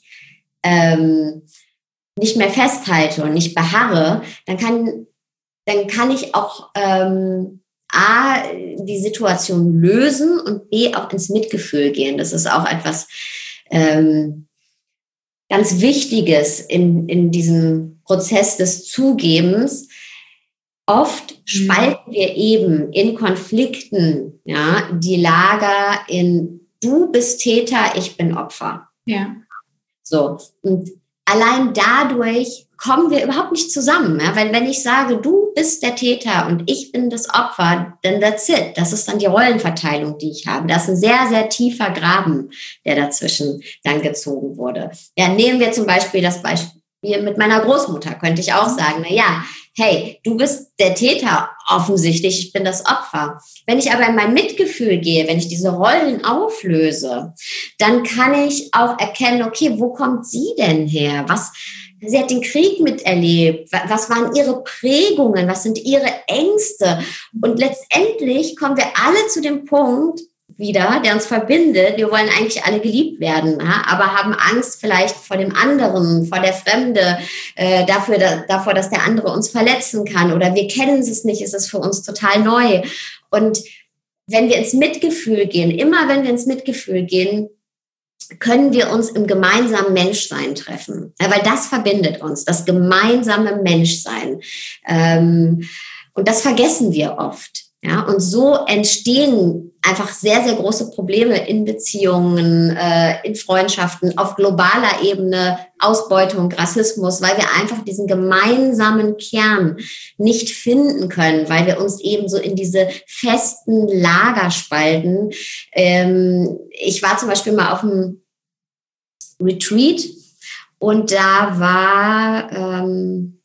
ähm, nicht mehr festhalte und nicht beharre, dann kann, dann kann ich auch ähm, A, die Situation lösen und B, auch ins Mitgefühl gehen. Das ist auch etwas ähm, ganz Wichtiges in, in diesem Prozess des Zugebens. Oft spalten wir eben in Konflikten, ja, die Lager in du bist Täter, ich bin Opfer. Ja. So, und allein dadurch kommen wir überhaupt nicht zusammen. Ja? Weil wenn ich sage, du bist der Täter und ich bin das Opfer, dann that's it. Das ist dann die Rollenverteilung, die ich habe. Das ist ein sehr, sehr tiefer Graben, der dazwischen dann gezogen wurde. Ja, nehmen wir zum Beispiel das Beispiel mit meiner Großmutter, könnte ich auch sagen, na ja, hey, du bist der Täter offensichtlich, ich bin das Opfer. Wenn ich aber in mein Mitgefühl gehe, wenn ich diese Rollen auflöse, dann kann ich auch erkennen, okay, wo kommt sie denn her? Was, sie hat den Krieg miterlebt. Was waren ihre Prägungen? Was sind ihre Ängste? Und letztendlich kommen wir alle zu dem Punkt wieder, der uns verbindet. Wir wollen eigentlich alle geliebt werden, ja? Aber haben Angst vielleicht vor dem anderen, vor der Fremde, äh, dafür, da, davor, dass der andere uns verletzen kann. Oder wir kennen es nicht, es ist für uns total neu. Und wenn wir ins Mitgefühl gehen, immer wenn wir ins Mitgefühl gehen, können wir uns im gemeinsamen Menschsein treffen. Ja, weil das verbindet uns, das gemeinsame Menschsein. Ähm, und das vergessen wir oft. Ja, und so entstehen einfach sehr, sehr große Probleme in Beziehungen, äh, in Freundschaften, auf globaler Ebene, Ausbeutung, Rassismus, weil wir einfach diesen gemeinsamen Kern nicht finden können, weil wir uns eben so in diese festen Lager spalten. Ähm, ich war zum Beispiel mal auf einem Retreat und da war... Ähm,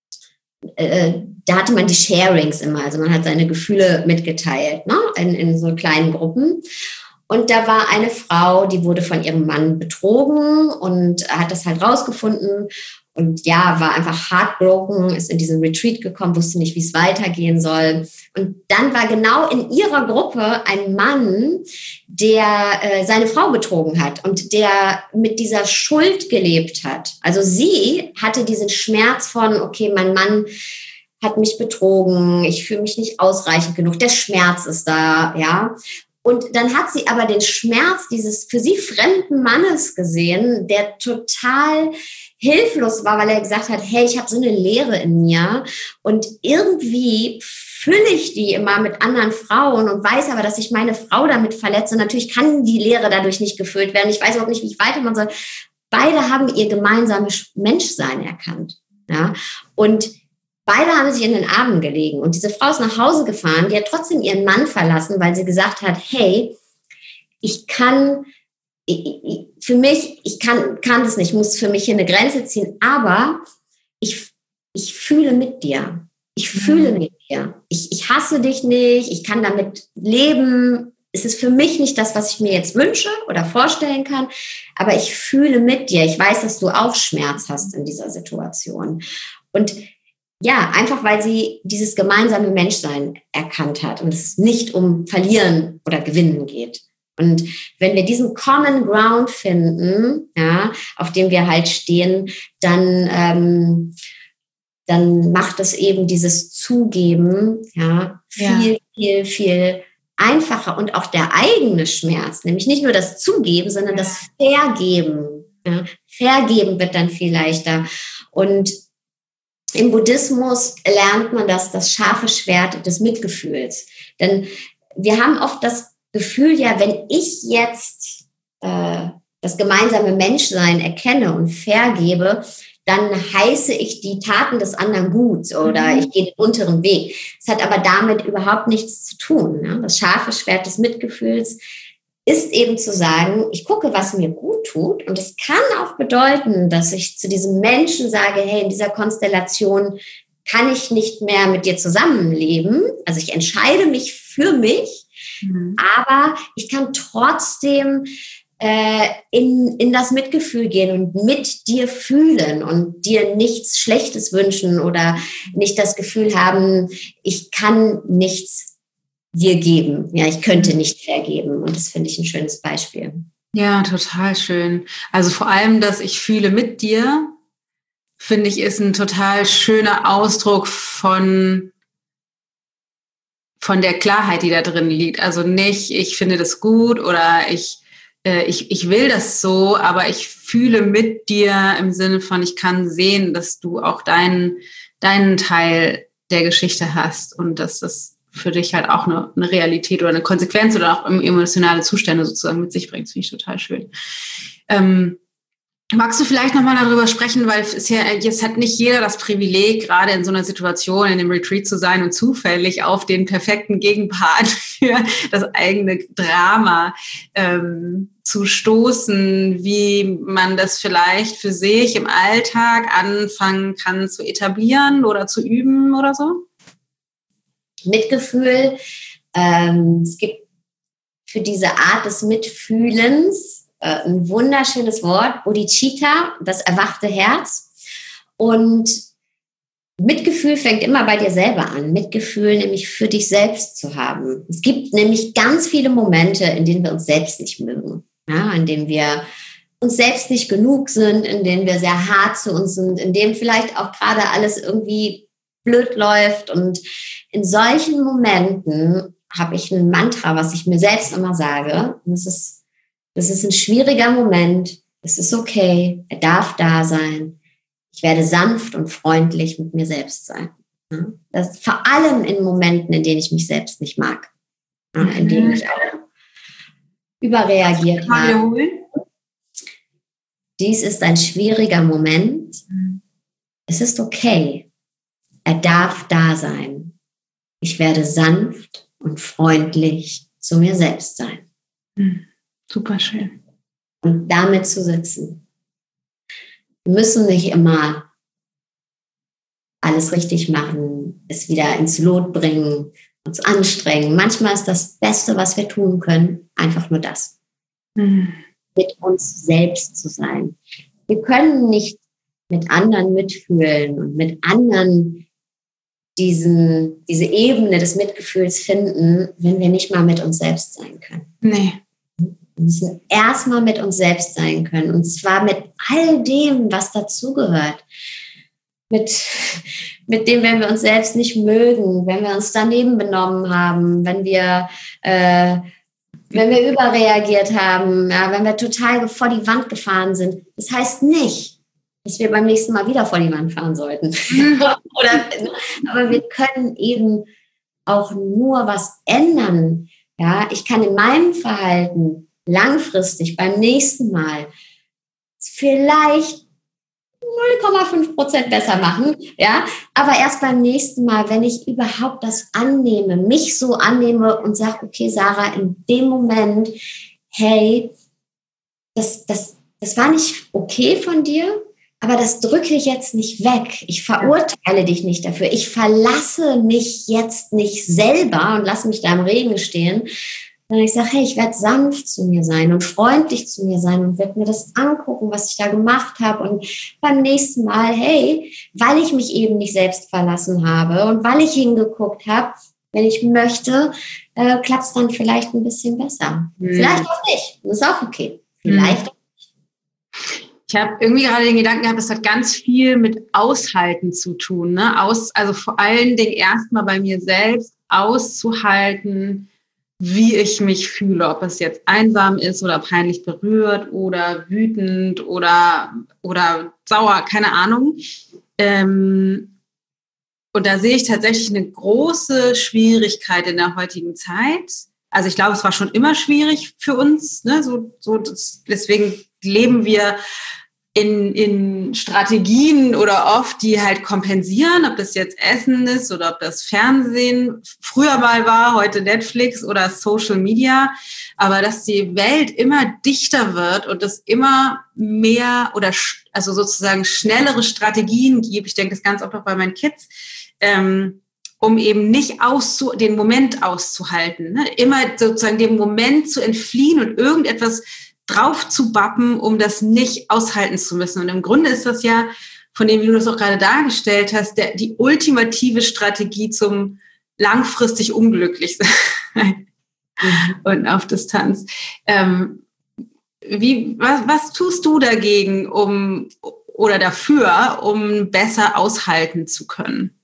äh, da hatte man die Sharings immer, also man hat seine Gefühle mitgeteilt, ne, in, in so kleinen Gruppen. Und da war eine Frau, die wurde von ihrem Mann betrogen und hat das halt rausgefunden und ja, war einfach heartbroken, ist in diesen Retreat gekommen, wusste nicht, wie es weitergehen soll. Und dann war genau in ihrer Gruppe ein Mann, der äh, seine Frau betrogen hat und der mit dieser Schuld gelebt hat. Also sie hatte diesen Schmerz von, okay, mein Mann hat mich betrogen, ich fühle mich nicht ausreichend genug, der Schmerz ist da, ja. Und dann hat sie aber den Schmerz dieses für sie fremden Mannes gesehen, der total hilflos war, weil er gesagt hat, hey, ich habe so eine Leere in mir und irgendwie fülle ich die immer mit anderen Frauen und weiß aber, dass ich meine Frau damit verletze. Und natürlich kann die Leere dadurch nicht gefüllt werden. Ich weiß überhaupt nicht, wie ich weitermachen soll. Beide haben ihr gemeinsames Menschsein erkannt. Ja? Und beide haben sich in den Armen gelegen. Und diese Frau ist nach Hause gefahren, die hat trotzdem ihren Mann verlassen, weil sie gesagt hat, hey, ich kann, ich, ich, für mich, ich kann, kann das nicht, ich muss für mich hier eine Grenze ziehen, aber ich, ich fühle mit dir. Ich fühle mit dir. Ich, ich hasse dich nicht, ich kann damit leben. Es ist für mich nicht das, was ich mir jetzt wünsche oder vorstellen kann, aber ich fühle mit dir. Ich weiß, dass du auch Schmerz hast in dieser Situation. Und ja, einfach weil sie dieses gemeinsame Menschsein erkannt hat und es nicht um Verlieren oder Gewinnen geht. Und wenn wir diesen Common Ground finden, ja, auf dem wir halt stehen, dann, ähm, dann macht es eben dieses Zugeben, ja, viel, ja. viel, viel einfacher und auch der eigene Schmerz, nämlich nicht nur das Zugeben, sondern das Vergeben. Ja, Vergeben wird dann viel leichter. Und im Buddhismus lernt man das, das scharfe Schwert des Mitgefühls. Denn wir haben oft das Gefühl, ja, wenn ich jetzt äh, das gemeinsame Menschsein erkenne und vergebe, dann heiße ich die Taten des anderen gut oder mhm. ich gehe den unteren Weg. Es hat aber damit überhaupt nichts zu tun. Ne? Das scharfe Schwert des Mitgefühls ist eben zu sagen, ich gucke, was mir gut tut. Und es kann auch bedeuten, dass ich zu diesem Menschen sage, hey, in dieser Konstellation kann ich nicht mehr mit dir zusammenleben. Also ich entscheide mich für mich, mhm. aber ich kann trotzdem äh, in, in das Mitgefühl gehen und mit dir fühlen und dir nichts Schlechtes wünschen oder nicht das Gefühl haben, ich kann nichts dir geben. Ja, ich könnte nicht vergeben. Und das finde ich ein schönes Beispiel. Ja, total schön. Also vor allem, dass ich fühle mit dir, finde ich, ist ein total schöner Ausdruck von, von der Klarheit, die da drin liegt. Also nicht, ich finde das gut oder ich, äh, ich, ich will das so, aber ich fühle mit dir im Sinne von, ich kann sehen, dass du auch deinen, deinen Teil der Geschichte hast und dass das für dich halt auch eine, eine Realität oder eine Konsequenz oder auch emotionale Zustände sozusagen mit sich bringt. Das finde ich total schön. Ähm, magst du vielleicht nochmal darüber sprechen, weil es ja, jetzt hat nicht jeder das Privileg, gerade in so einer Situation in dem Retreat zu sein und zufällig auf den perfekten Gegenpart für das eigene Drama ähm, zu stoßen, wie man das vielleicht für sich im Alltag anfangen kann zu etablieren oder zu üben oder so? Mitgefühl. Ähm, es gibt für diese Art des Mitfühlens äh, ein wunderschönes Wort, Bodhicitta, das erwachte Herz. Und Mitgefühl fängt immer bei dir selber an. Mitgefühl nämlich für dich selbst zu haben. Es gibt nämlich ganz viele Momente, in denen wir uns selbst nicht mögen, ja, in denen wir uns selbst nicht genug sind, in denen wir sehr hart zu uns sind, in denen vielleicht auch gerade alles irgendwie blöd läuft. Und in solchen Momenten habe ich ein Mantra, was ich mir selbst immer sage. Und das ist, das ist ein schwieriger Moment. Es ist okay. Er darf da sein. Ich werde sanft und freundlich mit mir selbst sein. Das vor allem in Momenten, in denen ich mich selbst nicht mag. In denen ich auch überreagiert habe. Dies ist ein schwieriger Moment. Es ist okay. Er darf da sein. Ich werde sanft und freundlich zu mir selbst sein. Mhm. Super schön. Und damit zu sitzen. Wir müssen nicht immer alles richtig machen, es wieder ins Lot bringen, uns anstrengen. Manchmal ist das Beste, was wir tun können, einfach nur das. Mhm. Mit uns selbst zu sein. Wir können nicht mit anderen mitfühlen und mit anderen diesen, diese Ebene des Mitgefühls finden, wenn wir nicht mal mit uns selbst sein können. Nee. Wir müssen erstmal mit uns selbst sein können. Und zwar mit all dem, was dazugehört. Mit, mit dem, wenn wir uns selbst nicht mögen, wenn wir uns daneben benommen haben, wenn wir, äh, wenn wir überreagiert haben, ja, wenn wir total vor die Wand gefahren sind. Das heißt nicht, dass wir beim nächsten Mal wieder vor die Wand fahren sollten. Oder, aber wir können eben auch nur was ändern. Ja, ich kann in meinem Verhalten langfristig beim nächsten Mal vielleicht null Komma fünf Prozent besser machen, ja, aber erst beim nächsten Mal, wenn ich überhaupt das annehme, mich so annehme und sage, okay, Sarah, in dem Moment, hey, das, das, das war nicht okay von dir, aber das drücke ich jetzt nicht weg. Ich verurteile dich nicht dafür. Ich verlasse mich jetzt nicht selber und lasse mich da im Regen stehen, sondern ich sage, hey, ich werde sanft zu mir sein und freundlich zu mir sein und werde mir das angucken, was ich da gemacht habe. Und beim nächsten Mal, hey, weil ich mich eben nicht selbst verlassen habe und weil ich hingeguckt habe, wenn ich möchte, äh, klappt es dann vielleicht ein bisschen besser. Mhm. Vielleicht auch nicht. Das ist auch okay. Vielleicht. Mhm. Ich habe irgendwie gerade den Gedanken gehabt, das hat ganz viel mit Aushalten zu tun. Ne? Aus, also vor allen Dingen erstmal bei mir selbst auszuhalten, wie ich mich fühle, ob es jetzt einsam ist oder peinlich berührt oder wütend oder, oder sauer, keine Ahnung. Ähm, und da sehe ich tatsächlich eine große Schwierigkeit in der heutigen Zeit. Also ich glaube, es war schon immer schwierig für uns. Ne? So, so das, deswegen leben wir in, in Strategien oder oft, die halt kompensieren, ob das jetzt Essen ist oder ob das Fernsehen früher mal war, heute Netflix oder Social Media. Aber dass die Welt immer dichter wird und es immer mehr oder also sozusagen schnellere Strategien gibt. Ich denke das ganz oft auch bei meinen Kids, ähm, um eben nicht auszu, den Moment auszuhalten. Ne? Immer sozusagen dem Moment zu entfliehen und irgendetwas drauf zu bappen, um das nicht aushalten zu müssen. Und im Grunde ist das ja, von dem, wie du das auch gerade dargestellt hast, der, die ultimative Strategie zum langfristig unglücklich sein mhm. und auf Distanz. Ähm, wie, was, was tust du dagegen, um oder dafür, um besser aushalten zu können?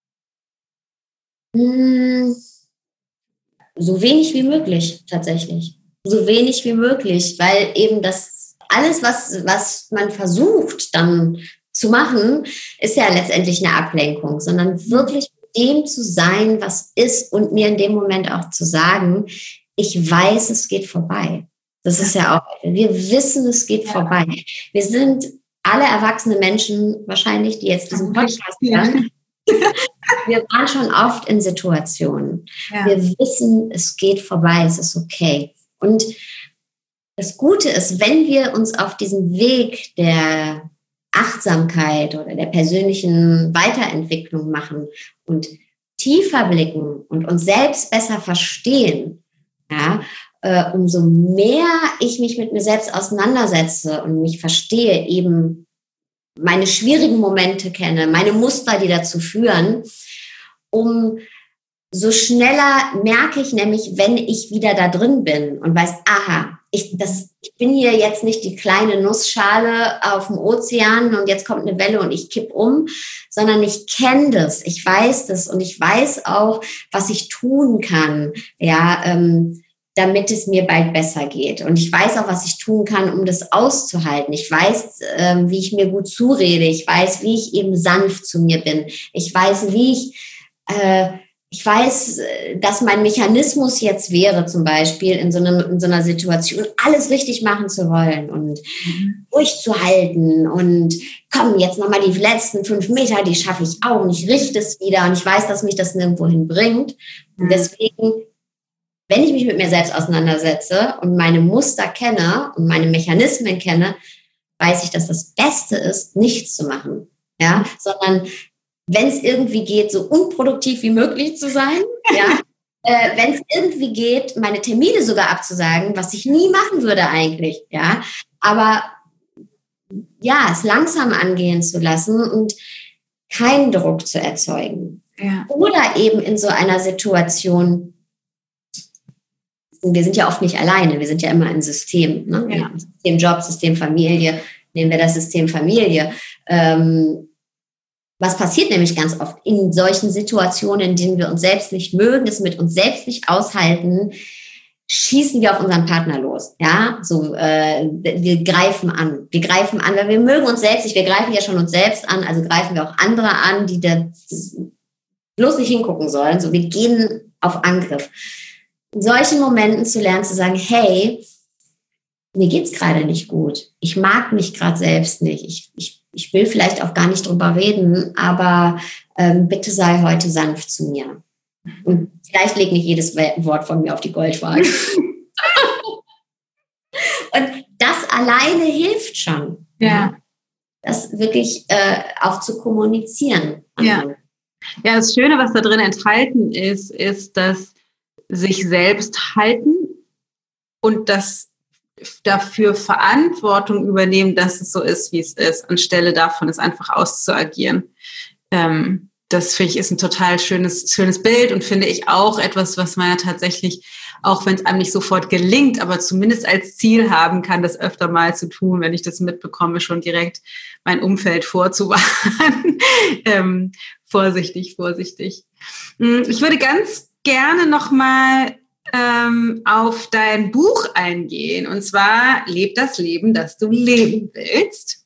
So wenig wie möglich, tatsächlich. So wenig wie möglich, weil eben das alles, was, was man versucht dann zu machen, ist ja letztendlich eine Ablenkung, sondern wirklich mit dem zu sein, was ist und mir in dem Moment auch zu sagen, ich weiß, es geht vorbei. Das ist ja auch, wir wissen, es geht ja. vorbei. Wir sind alle erwachsene Menschen wahrscheinlich, die jetzt diesen Podcast hören. Wir waren schon oft in Situationen. Ja. Wir wissen, es geht vorbei, es ist okay. Und das Gute ist, wenn wir uns auf diesen Weg der Achtsamkeit oder der persönlichen Weiterentwicklung machen und tiefer blicken und uns selbst besser verstehen, ja, äh, umso mehr ich mich mit mir selbst auseinandersetze und mich verstehe, eben meine schwierigen Momente kenne, meine Muster, die dazu führen, um so schneller merke ich nämlich, wenn ich wieder da drin bin und weiß, aha, ich, das, ich bin hier jetzt nicht die kleine Nussschale auf dem Ozean und jetzt kommt eine Welle und ich kipp um, sondern ich kenne das, ich weiß das und ich weiß auch, was ich tun kann, ja, ähm, damit es mir bald besser geht. Und ich weiß auch, was ich tun kann, um das auszuhalten. Ich weiß, ähm, wie ich mir gut zurede. Ich weiß, wie ich eben sanft zu mir bin. Ich weiß, wie ich... Äh, Ich weiß, dass mein Mechanismus jetzt wäre, zum Beispiel in so, einem, in so einer Situation, alles richtig machen zu wollen und mhm. durchzuhalten und komm, jetzt nochmal die letzten fünf Meter, die schaffe ich auch und ich richte es wieder und ich weiß, dass mich das nirgendwo hinbringt. Mhm. Und deswegen, wenn ich mich mit mir selbst auseinandersetze und meine Muster kenne und meine Mechanismen kenne, weiß ich, dass das Beste ist, nichts zu machen, ja, sondern wenn es irgendwie geht, so unproduktiv wie möglich zu sein, ja, äh, wenn es irgendwie geht, meine Termine sogar abzusagen, was ich nie machen würde eigentlich, ja, aber ja, es langsam angehen zu lassen und keinen Druck zu erzeugen. Ja. Oder eben in so einer Situation, wir sind ja oft nicht alleine, wir sind ja immer ein System, ne? Ja. System Job, System Familie, nehmen wir das System Familie, ähm, was passiert nämlich ganz oft in solchen Situationen, in denen wir uns selbst nicht mögen, es mit uns selbst nicht aushalten, schießen wir auf unseren Partner los. Ja, so äh, wir greifen an. Wir greifen an, weil wir mögen uns selbst nicht. Wir greifen ja schon uns selbst an, also greifen wir auch andere an, die, da, bloß nicht hingucken sollen. So, wir gehen auf Angriff. In solchen Momenten zu lernen, zu sagen, hey, mir geht's gerade nicht gut. Ich mag mich gerade selbst nicht. Ich, ich, ich will vielleicht auch gar nicht drüber reden, aber ähm, bitte sei heute sanft zu mir. Und vielleicht legt nicht jedes Wort von mir auf die Goldwaage. Und das alleine hilft schon. Ja. Das wirklich äh, auch zu kommunizieren. Ja. Ja, das Schöne, was da drin enthalten ist, ist, dass sich selbst halten und das dafür Verantwortung übernehmen, dass es so ist, wie es ist, anstelle davon, es einfach auszuagieren. Ähm, das finde ich ist ein total schönes, schönes Bild und finde ich auch etwas, was man ja tatsächlich, auch wenn es einem nicht sofort gelingt, aber zumindest als Ziel haben kann, das öfter mal zu tun, wenn ich das mitbekomme, schon direkt mein Umfeld vorzuwarnen. ähm, vorsichtig, vorsichtig. Ich würde ganz gerne nochmal ähm, auf dein Buch eingehen, und zwar Leb das Leben, das du leben willst.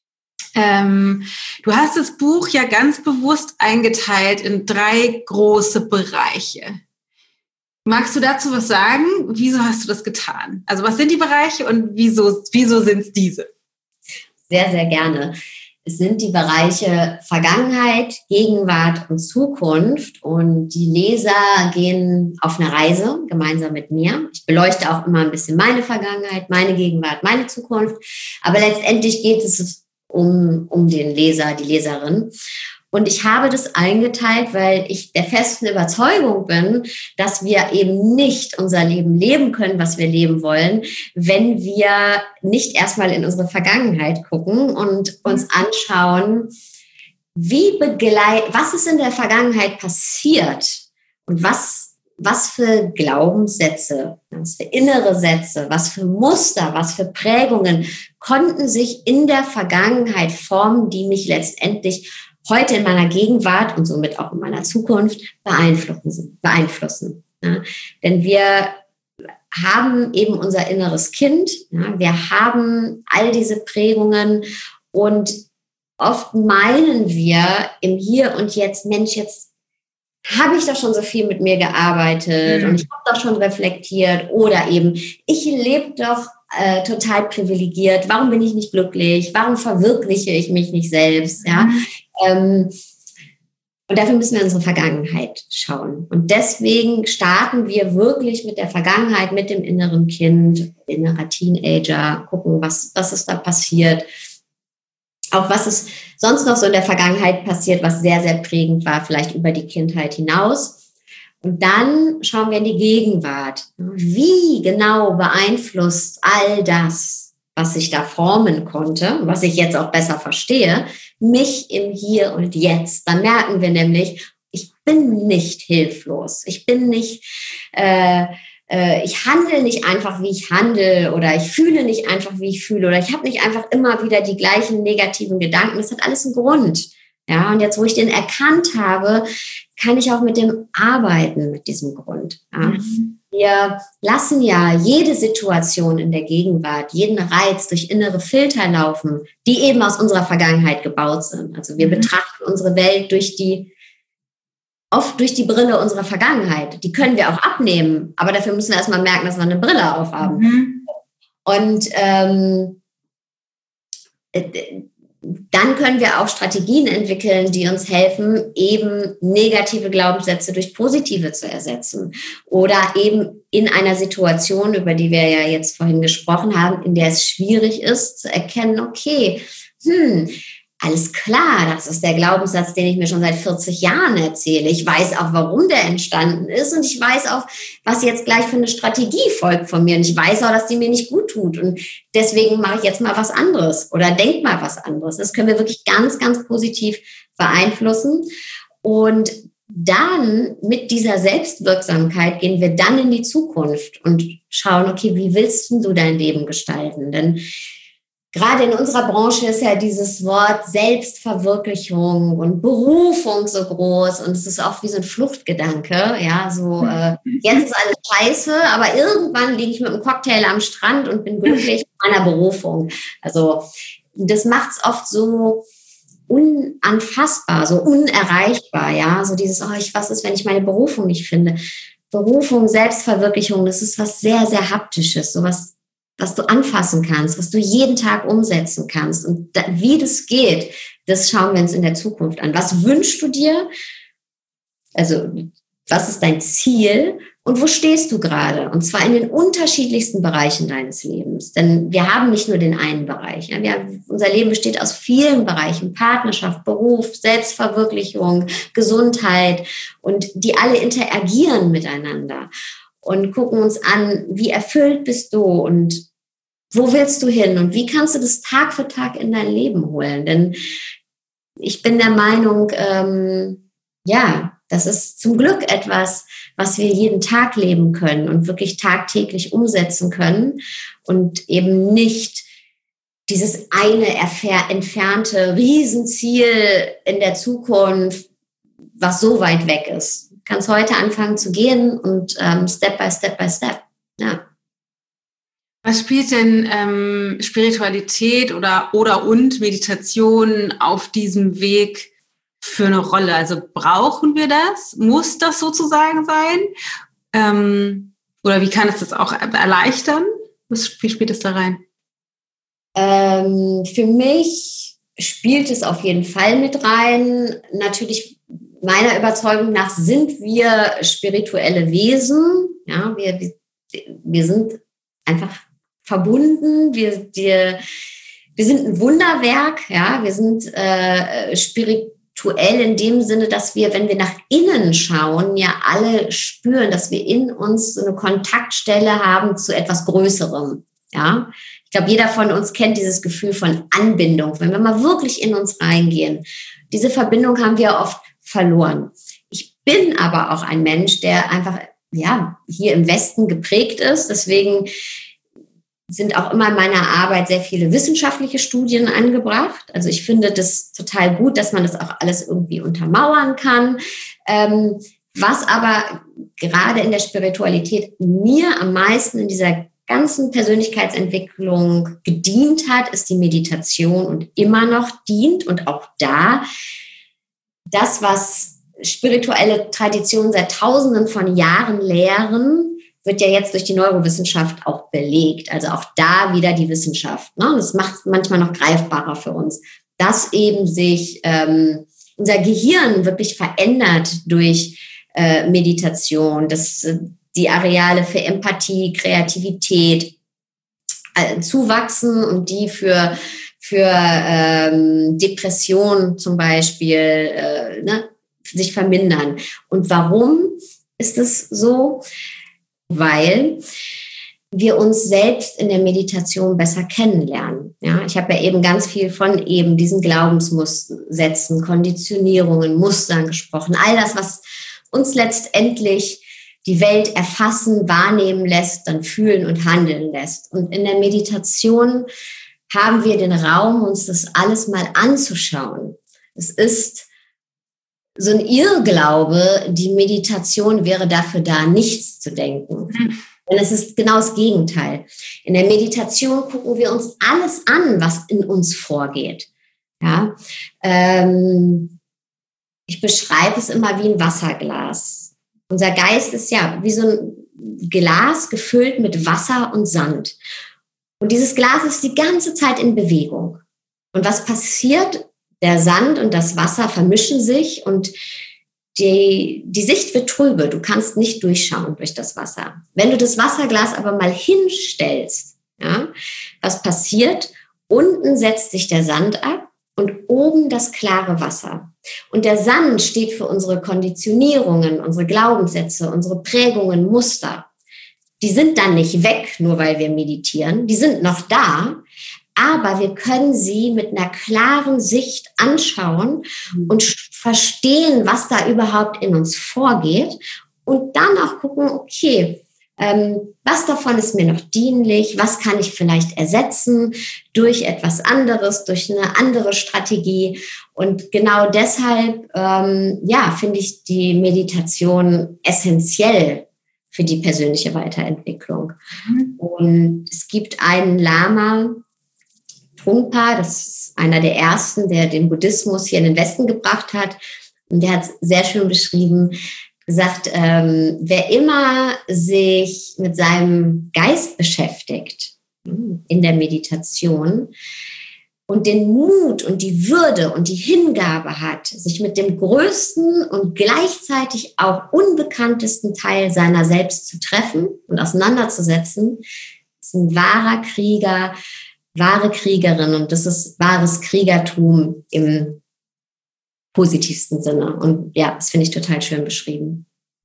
Ähm, du hast das Buch ja ganz bewusst eingeteilt in drei große Bereiche. Magst du dazu was sagen? Wieso hast du das getan? Also was sind die Bereiche und wieso, wieso sind es diese? Sehr, sehr gerne. Es sind die Bereiche Vergangenheit, Gegenwart und Zukunft. Und die Leser gehen auf eine Reise gemeinsam mit mir. Ich beleuchte auch immer ein bisschen meine Vergangenheit, meine Gegenwart, meine Zukunft. Aber letztendlich geht es um, um den Leser, die Leserin. Und ich habe das eingeteilt, weil ich der festen Überzeugung bin, dass wir eben nicht unser Leben leben können, was wir leben wollen, wenn wir nicht erstmal in unsere Vergangenheit gucken und uns anschauen, wie begleit, was ist in der Vergangenheit passiert und was, was für Glaubenssätze, was für innere Sätze, was für Muster, was für Prägungen konnten sich in der Vergangenheit formen, die mich letztendlich heute in meiner Gegenwart und somit auch in meiner Zukunft beeinflussen. beeinflussen ja. Denn wir haben eben unser inneres Kind, ja. Wir haben all diese Prägungen und oft meinen wir im Hier und Jetzt, Mensch, jetzt habe ich doch schon so viel mit mir gearbeitet mhm. und ich habe doch schon reflektiert oder eben, ich lebe doch äh, total privilegiert, warum bin ich nicht glücklich, warum verwirkliche ich mich nicht selbst, ja. Mhm. Ähm, und dafür müssen wir in unsere Vergangenheit schauen. Und deswegen starten wir wirklich mit der Vergangenheit, mit dem inneren Kind, innerer Teenager, gucken, was, was ist da passiert. Auch was ist sonst noch so in der Vergangenheit passiert, was sehr, sehr prägend war, vielleicht über die Kindheit hinaus. Und dann schauen wir in die Gegenwart. Wie genau beeinflusst all das, was ich da formen konnte, was ich jetzt auch besser verstehe, mich im Hier und Jetzt. Dann merken wir nämlich, ich bin nicht hilflos. Ich bin nicht, äh, äh, ich handle nicht einfach, wie ich handle oder ich fühle nicht einfach, wie ich fühle oder ich habe nicht einfach immer wieder die gleichen negativen Gedanken. Das hat alles einen Grund. Ja, und jetzt, wo ich den erkannt habe, kann ich auch mit dem arbeiten, mit diesem Grund. Ja. Mhm. Wir lassen ja jede Situation in der Gegenwart, jeden Reiz durch innere Filter laufen, die eben aus unserer Vergangenheit gebaut sind. Also wir mhm. betrachten unsere Welt durch die, oft durch die Brille unserer Vergangenheit. Die können wir auch abnehmen, aber dafür müssen wir erstmal merken, dass wir eine Brille aufhaben. Mhm. Und ähm, dann können wir auch Strategien entwickeln, die uns helfen, eben negative Glaubenssätze durch positive zu ersetzen. Oder eben in einer Situation, über die wir ja jetzt vorhin gesprochen haben, in der es schwierig ist, zu erkennen, okay, hm, alles klar, das ist der Glaubenssatz, den ich mir schon seit vierzig Jahren erzähle. Ich weiß auch, warum der entstanden ist und ich weiß auch, was jetzt gleich für eine Strategie folgt von mir. Und ich weiß auch, dass die mir nicht gut tut. Und deswegen mache ich jetzt mal was anderes oder denk mal was anderes. Das können wir wirklich ganz, ganz positiv beeinflussen. Und dann mit dieser Selbstwirksamkeit gehen wir dann in die Zukunft und schauen, okay, wie willst du dein Leben gestalten? Denn gerade in unserer Branche ist ja dieses Wort Selbstverwirklichung und Berufung so groß und es ist oft wie so ein Fluchtgedanke, ja, so äh, jetzt ist alles scheiße, aber irgendwann liege ich mit einem Cocktail am Strand und bin glücklich in meiner Berufung. Also das macht es oft so unanfassbar, so unerreichbar, ja, so dieses, oh, ich, was ist, wenn ich meine Berufung nicht finde? Berufung, Selbstverwirklichung, das ist was sehr, sehr Haptisches, so was, was du anfassen kannst, was du jeden Tag umsetzen kannst. Und da, wie das geht, das schauen wir uns in der Zukunft an. Was wünschst du dir? Also, was ist dein Ziel? Und wo stehst du gerade? Und zwar in den unterschiedlichsten Bereichen deines Lebens. Denn wir haben nicht nur den einen Bereich. Ja, wir, unser Leben besteht aus vielen Bereichen. Partnerschaft, Beruf, Selbstverwirklichung, Gesundheit. Und die alle interagieren miteinander und gucken uns an, wie erfüllt bist du und wo willst du hin? Und wie kannst du das Tag für Tag in dein Leben holen? Denn ich bin der Meinung, ähm, ja, das ist zum Glück etwas, was wir jeden Tag leben können und wirklich tagtäglich umsetzen können und eben nicht dieses eine entfernte Riesenziel in der Zukunft, was so weit weg ist. Du kannst heute anfangen zu gehen und ähm, Step by Step by Step. Ja. Was spielt denn ähm, Spiritualität oder, oder und Meditation auf diesem Weg für eine Rolle? Also brauchen wir das? Muss das sozusagen sein? Ähm, oder wie kann es das auch erleichtern? Was, wie spielt es da rein? Ähm, für mich spielt es auf jeden Fall mit rein. Natürlich, meiner Überzeugung nach sind wir spirituelle Wesen. Ja, wir, wir, wir sind einfach verbunden. Wir, wir, wir sind ein Wunderwerk. Ja, wir sind äh, spirituell. in dem Sinne, dass wir, wenn wir nach innen schauen, ja alle spüren, dass wir in uns so eine Kontaktstelle haben zu etwas Größerem. Ja, ich glaube, jeder von uns kennt dieses Gefühl von Anbindung, wenn wir mal wirklich in uns reingehen. Diese Verbindung haben wir oft verloren. Ich bin aber auch ein Mensch, der einfach ja hier im Westen geprägt ist. Deswegen sind auch immer in meiner Arbeit sehr viele wissenschaftliche Studien angebracht. Also ich finde das total gut, dass man das auch alles irgendwie untermauern kann. Ähm, was aber gerade in der Spiritualität mir am meisten in dieser ganzen Persönlichkeitsentwicklung gedient hat, ist die Meditation und immer noch dient. Und auch da, das, was spirituelle Traditionen seit Tausenden von Jahren lehren, wird ja jetzt durch die Neurowissenschaft auch belegt. Also auch da wieder die Wissenschaft. Ne? Das macht es manchmal noch greifbarer für uns, dass eben sich ähm, unser Gehirn wirklich verändert durch äh, Meditation, dass äh, die Areale für Empathie, Kreativität äh, zuwachsen und die für, für ähm, Depression zum Beispiel äh, ne, sich vermindern. Und warum ist es so? Weil wir uns selbst in der Meditation besser kennenlernen. Ja, ich habe ja eben ganz viel von eben diesen Glaubenssätzen, Konditionierungen, Mustern gesprochen. All das, was uns letztendlich die Welt erfassen, wahrnehmen lässt, dann fühlen und handeln lässt. Und in der Meditation haben wir den Raum, uns das alles mal anzuschauen. Es ist so ein Irrglaube, die Meditation wäre dafür da, nichts zu denken. Mhm. Denn es ist genau das Gegenteil. In der Meditation gucken wir uns alles an, was in uns vorgeht. Ja, ähm, ich beschreibe es immer wie ein Wasserglas. Unser Geist ist ja wie so ein Glas gefüllt mit Wasser und Sand. Und dieses Glas ist die ganze Zeit in Bewegung. Und was passiert? Der Sand und das Wasser vermischen sich und die, die Sicht wird trübe. Du kannst nicht durchschauen durch das Wasser. Wenn du das Wasserglas aber mal hinstellst, ja, was passiert? Unten setzt sich der Sand ab und oben das klare Wasser. Und der Sand steht für unsere Konditionierungen, unsere Glaubenssätze, unsere Prägungen, Muster. Die sind dann nicht weg, nur weil wir meditieren. Die sind noch da. Aber wir können sie mit einer klaren Sicht anschauen und verstehen, was da überhaupt in uns vorgeht. Und dann auch gucken, okay, ähm, was davon ist mir noch dienlich? Was kann ich vielleicht ersetzen durch etwas anderes, durch eine andere Strategie? Und genau deshalb, ähm, ja, finde ich die Meditation essentiell für die persönliche Weiterentwicklung. Mhm. Und es gibt einen Lama, Trungpa, das ist einer der ersten, der den Buddhismus hier in den Westen gebracht hat. Und der hat es sehr schön beschrieben, gesagt, ähm, wer immer sich mit seinem Geist beschäftigt in der Meditation und den Mut und die Würde und die Hingabe hat, sich mit dem größten und gleichzeitig auch unbekanntesten Teil seiner selbst zu treffen und auseinanderzusetzen, ist ein wahrer Krieger, wahre Kriegerin, und das ist wahres Kriegertum im positivsten Sinne. Und ja, das finde ich total schön beschrieben.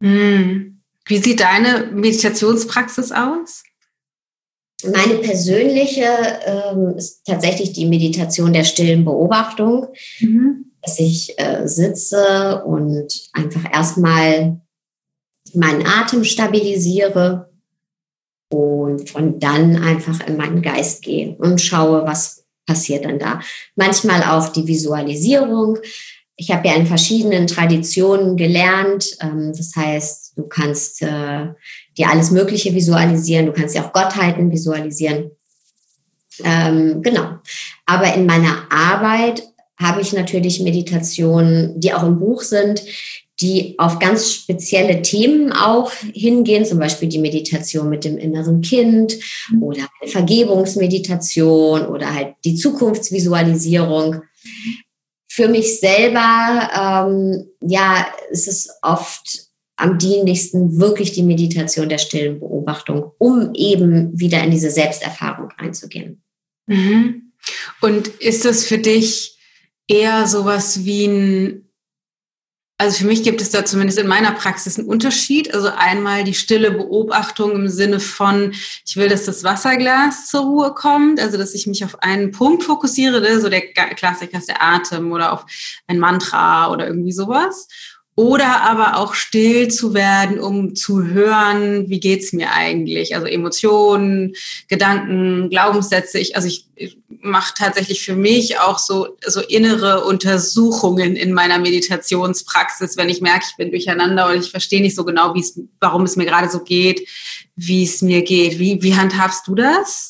Wie sieht deine Meditationspraxis aus? Meine persönliche ähm, ist tatsächlich die Meditation der stillen Beobachtung, mhm. dass ich äh, sitze und einfach erstmal meinen Atem stabilisiere und von dann einfach in meinen Geist gehe und schaue, was passiert dann da. Manchmal auch die Visualisierung. Ich habe ja in verschiedenen Traditionen gelernt. Ähm, das heißt, du kannst äh, dir alles Mögliche visualisieren. Du kannst ja auch Gottheiten visualisieren. Ähm, genau. Aber in meiner Arbeit habe ich natürlich Meditationen, die auch im Buch sind, die auf ganz spezielle Themen auch hingehen, zum Beispiel die Meditation mit dem inneren Kind oder eine Vergebungsmeditation oder halt die Zukunftsvisualisierung. Für mich selber, ähm, ja, ist es oft am dienlichsten wirklich die Meditation der stillen Beobachtung, um eben wieder in diese Selbsterfahrung einzugehen. Mhm. Und ist das für dich eher sowas wie ein, also für mich gibt es da zumindest in meiner Praxis einen Unterschied. Also einmal die stille Beobachtung im Sinne von, ich will, dass das Wasserglas zur Ruhe kommt, also dass ich mich auf einen Punkt fokussiere, ne? So der Klassiker ist der Atem oder auf ein Mantra oder irgendwie sowas. Oder aber auch still zu werden, um zu hören, wie geht's mir eigentlich? Also Emotionen, Gedanken, Glaubenssätze. Ich, also ich, ich mache tatsächlich für mich auch so, so innere Untersuchungen in meiner Meditationspraxis, wenn ich merke, ich bin durcheinander und ich verstehe nicht so genau, wie es, warum es mir gerade so geht, wie es mir geht. Wie, wie handhabst du das?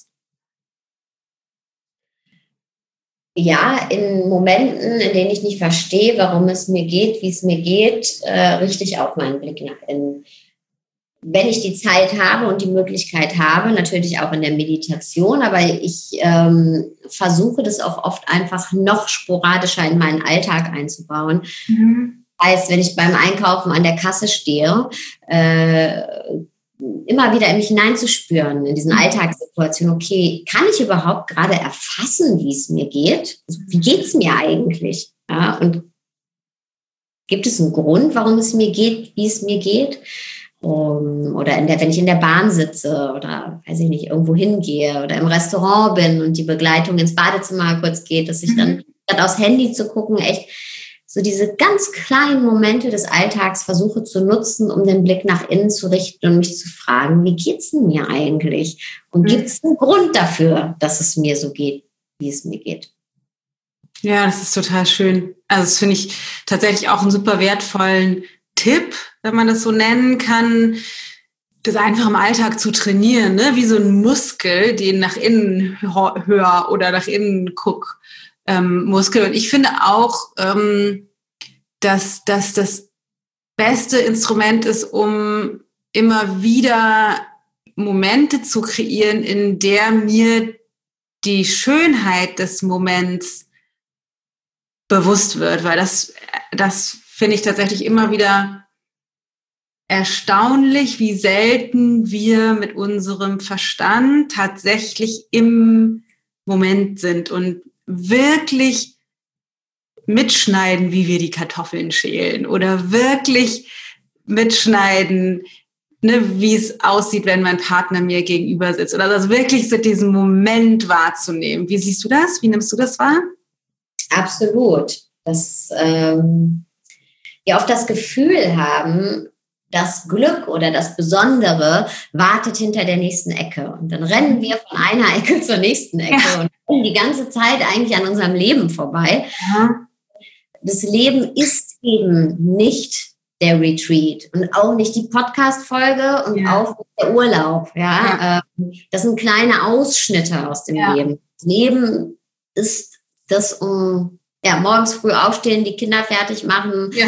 Ja, in Momenten, in denen ich nicht verstehe, warum es mir geht, wie es mir geht, äh, richte ich auch meinen Blick nach innen. Wenn ich die Zeit habe und die Möglichkeit habe, natürlich auch in der Meditation, aber ich ähm, versuche das auch oft einfach noch sporadischer in meinen Alltag einzubauen. Mhm. Das heißt, wenn ich beim Einkaufen an der Kasse stehe, äh, immer wieder in mich hineinzuspüren, in diesen Alltagssituationen, okay, kann ich überhaupt gerade erfassen, wie es mir geht? Also, wie geht es mir eigentlich? Ja, und gibt es einen Grund, warum es mir geht, wie es mir geht? Um, oder in der, wenn ich in der Bahn sitze oder, weiß ich nicht, irgendwo hingehe oder im Restaurant bin und die Begleitung ins Badezimmer kurz geht, dass ich dann statt aufs Handy zu gucken, echt so diese ganz kleinen Momente des Alltags versuche zu nutzen, um den Blick nach innen zu richten und mich zu fragen, wie geht's denn mir eigentlich? Und mhm. gibt es einen Grund dafür, dass es mir so geht, wie es mir geht? Ja, das ist total schön. Also das finde ich tatsächlich auch einen super wertvollen Tipp, wenn man das so nennen kann, das einfach im Alltag zu trainieren, ne? Wie so ein Muskel, den nach innen hör oder nach innen guck. Ähm, Muskel. Und ich finde auch, ähm, dass, dass das beste Instrument ist, um immer wieder Momente zu kreieren, in der mir die Schönheit des Moments bewusst wird, weil das, das finde ich tatsächlich immer wieder erstaunlich, wie selten wir mit unserem Verstand tatsächlich im Moment sind und wirklich mitschneiden, wie wir die Kartoffeln schälen oder wirklich mitschneiden, ne, wie es aussieht, wenn mein Partner mir gegenüber sitzt oder also wirklich so diesen Moment wahrzunehmen. Wie siehst du das? Wie nimmst du das wahr? Absolut. Dass ähm, wir oft das Gefühl haben, das Glück oder das Besondere wartet hinter der nächsten Ecke. Und dann rennen wir von einer Ecke zur nächsten Ecke ja. und rennen die ganze Zeit eigentlich an unserem Leben vorbei. Ja. Das Leben ist eben nicht der Retreat und auch nicht die Podcast-Folge und ja. auch der Urlaub. Ja? ja. Das sind kleine Ausschnitte aus dem ja. Leben. Das Leben ist das um ja, morgens früh aufstehen, die Kinder fertig machen, ja.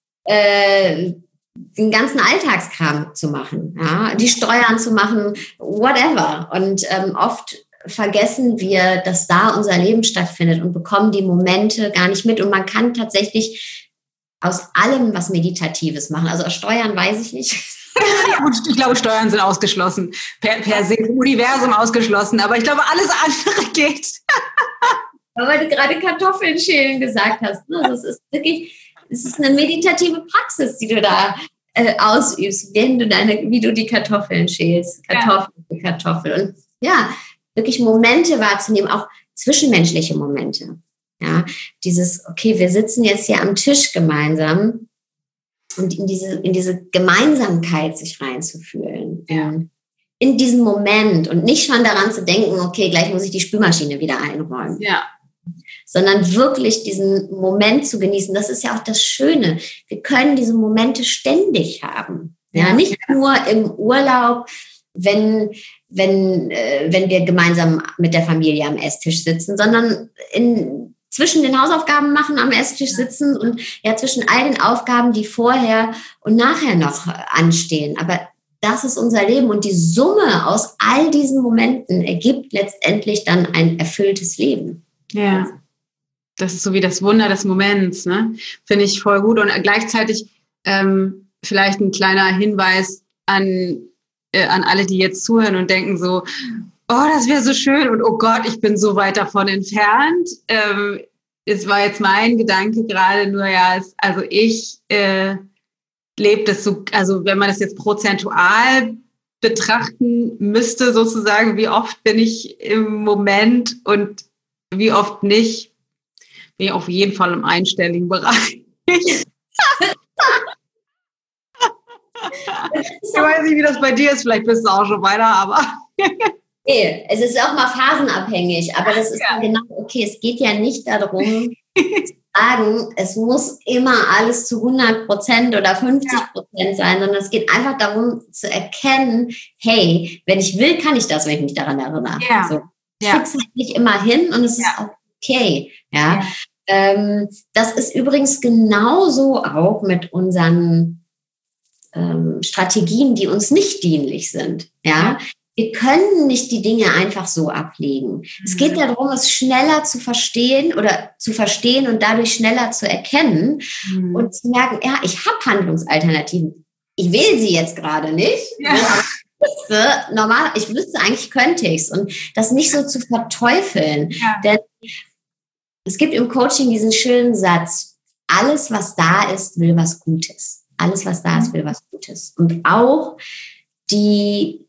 äh, den ganzen Alltagskram zu machen, ja, die Steuern zu machen, whatever. Und ähm, oft vergessen wir, dass da unser Leben stattfindet und bekommen die Momente gar nicht mit. Und man kann tatsächlich aus allem was Meditatives machen. Also aus Steuern weiß ich nicht. Ich glaube, Steuern sind ausgeschlossen. Per, per se im Universum ausgeschlossen. Aber ich glaube, alles andere geht. Weil du gerade Kartoffeln schälen gesagt hast. Also es ist wirklich, es ist eine meditative Praxis, die du da äh, ausübst, wenn du deine, wie du die Kartoffeln schälst. Kartoffel für ja. Kartoffel. Und ja, wirklich Momente wahrzunehmen, auch zwischenmenschliche Momente. Ja, dieses, okay, wir sitzen jetzt hier am Tisch gemeinsam und in diese, in diese Gemeinsamkeit sich reinzufühlen. Ja. In diesem Moment und nicht schon daran zu denken, okay, gleich muss ich die Spülmaschine wieder einräumen. Ja. Sondern wirklich diesen Moment zu genießen. Das ist ja auch das Schöne. Wir können diese Momente ständig haben. Ja, ja. Nicht nur im Urlaub, wenn, wenn, äh, wenn wir gemeinsam mit der Familie am Esstisch sitzen, sondern in, zwischen den Hausaufgaben machen, am Esstisch sitzen und ja zwischen all den Aufgaben, die vorher und nachher noch anstehen. Aber das ist unser Leben und die Summe aus all diesen Momenten ergibt letztendlich dann ein erfülltes Leben. Ja, das ist so wie das Wunder des Moments, ne? Finde ich voll gut und gleichzeitig ähm, vielleicht ein kleiner Hinweis an an alle, die jetzt zuhören und denken so, oh, das wäre so schön und oh Gott, ich bin so weit davon entfernt. Ähm, es war jetzt mein Gedanke gerade nur, ja, es, also ich äh, lebe das so, also wenn man das jetzt prozentual betrachten müsste, sozusagen, wie oft bin ich im Moment und wie oft nicht, bin ich auf jeden Fall im einstelligen Bereich. Ich weiß nicht, wie das bei dir ist. Vielleicht bist du auch schon weiter, aber... Nee, es ist auch mal phasenabhängig. Aber das ist ja genau okay. Es geht ja nicht darum, zu sagen, es muss immer alles zu hundert Prozent oder fünfzig Prozent sein, sondern es geht einfach darum, zu erkennen, hey, wenn ich will, kann ich das, wenn ich mich daran erinnere. Ja. So, ich ja. krieg's halt nicht immer hin und es ist auch okay. Ja. ja. Ähm, das ist übrigens genauso auch mit unseren Strategien, die uns nicht dienlich sind. Ja, wir können nicht die Dinge einfach so ablegen. Mhm. Es geht darum, es schneller zu verstehen oder zu verstehen und dadurch schneller zu erkennen mhm. und zu merken, ja, ich habe Handlungsalternativen. Ich will sie jetzt gerade nicht. Ja. Aber ich wüsste, normal, ich wüsste eigentlich, könnte ich es. Und das nicht so zu verteufeln. Ja. Denn es gibt im Coaching diesen schönen Satz, alles, was da ist, will was Gutes. Alles, was da ist, will was Gutes. Und auch die,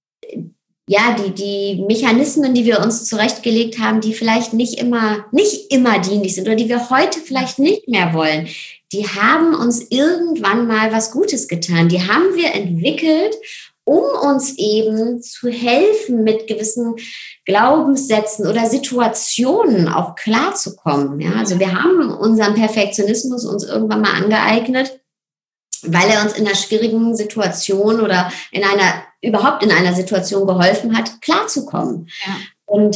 ja, die, die Mechanismen, die wir uns zurechtgelegt haben, die vielleicht nicht immer, nicht immer dienlich sind oder die wir heute vielleicht nicht mehr wollen, die haben uns irgendwann mal was Gutes getan. Die haben wir entwickelt, um uns eben zu helfen, mit gewissen Glaubenssätzen oder Situationen auch klarzukommen. Ja, also wir haben unseren Perfektionismus uns irgendwann mal angeeignet, weil er uns in einer schwierigen Situation oder in einer, überhaupt in einer Situation geholfen hat, klarzukommen. Ja. Und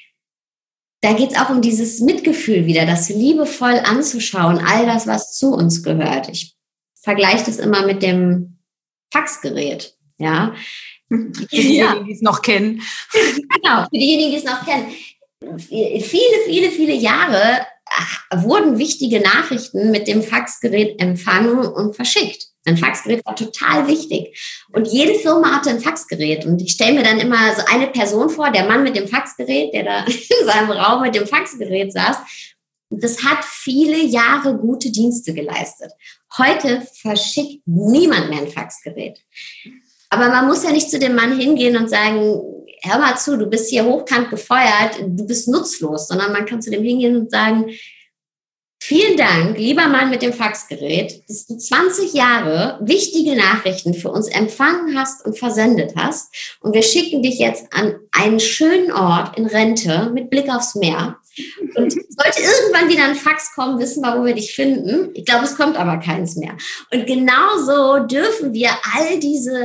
da geht es auch um dieses Mitgefühl wieder, das liebevoll anzuschauen, all das, was zu uns gehört. Ich vergleiche das immer mit dem Faxgerät. Ja. Für diejenigen, ja. die es noch kennen. Genau, für diejenigen, die es noch kennen. Viele, viele, viele Jahre wurden wichtige Nachrichten mit dem Faxgerät empfangen und verschickt. Ein Faxgerät war total wichtig. Und jede Firma hatte ein Faxgerät. Und ich stelle mir dann immer so eine Person vor, der Mann mit dem Faxgerät, der da in seinem Raum mit dem Faxgerät saß. Und das hat viele Jahre gute Dienste geleistet. Heute verschickt niemand mehr ein Faxgerät. Aber man muss ja nicht zu dem Mann hingehen und sagen, hör mal zu, du bist hier hochkant gefeuert, du bist nutzlos, sondern man kann zu dem hingehen und sagen, vielen Dank, lieber Mann mit dem Faxgerät, dass du zwanzig Jahre wichtige Nachrichten für uns empfangen hast und versendet hast. Und wir schicken dich jetzt an einen schönen Ort in Rente mit Blick aufs Meer. Und sollte irgendwann wieder ein Fax kommen, wissen wir, wo wir dich finden. Ich glaube, es kommt aber keins mehr. Und genauso dürfen wir all diese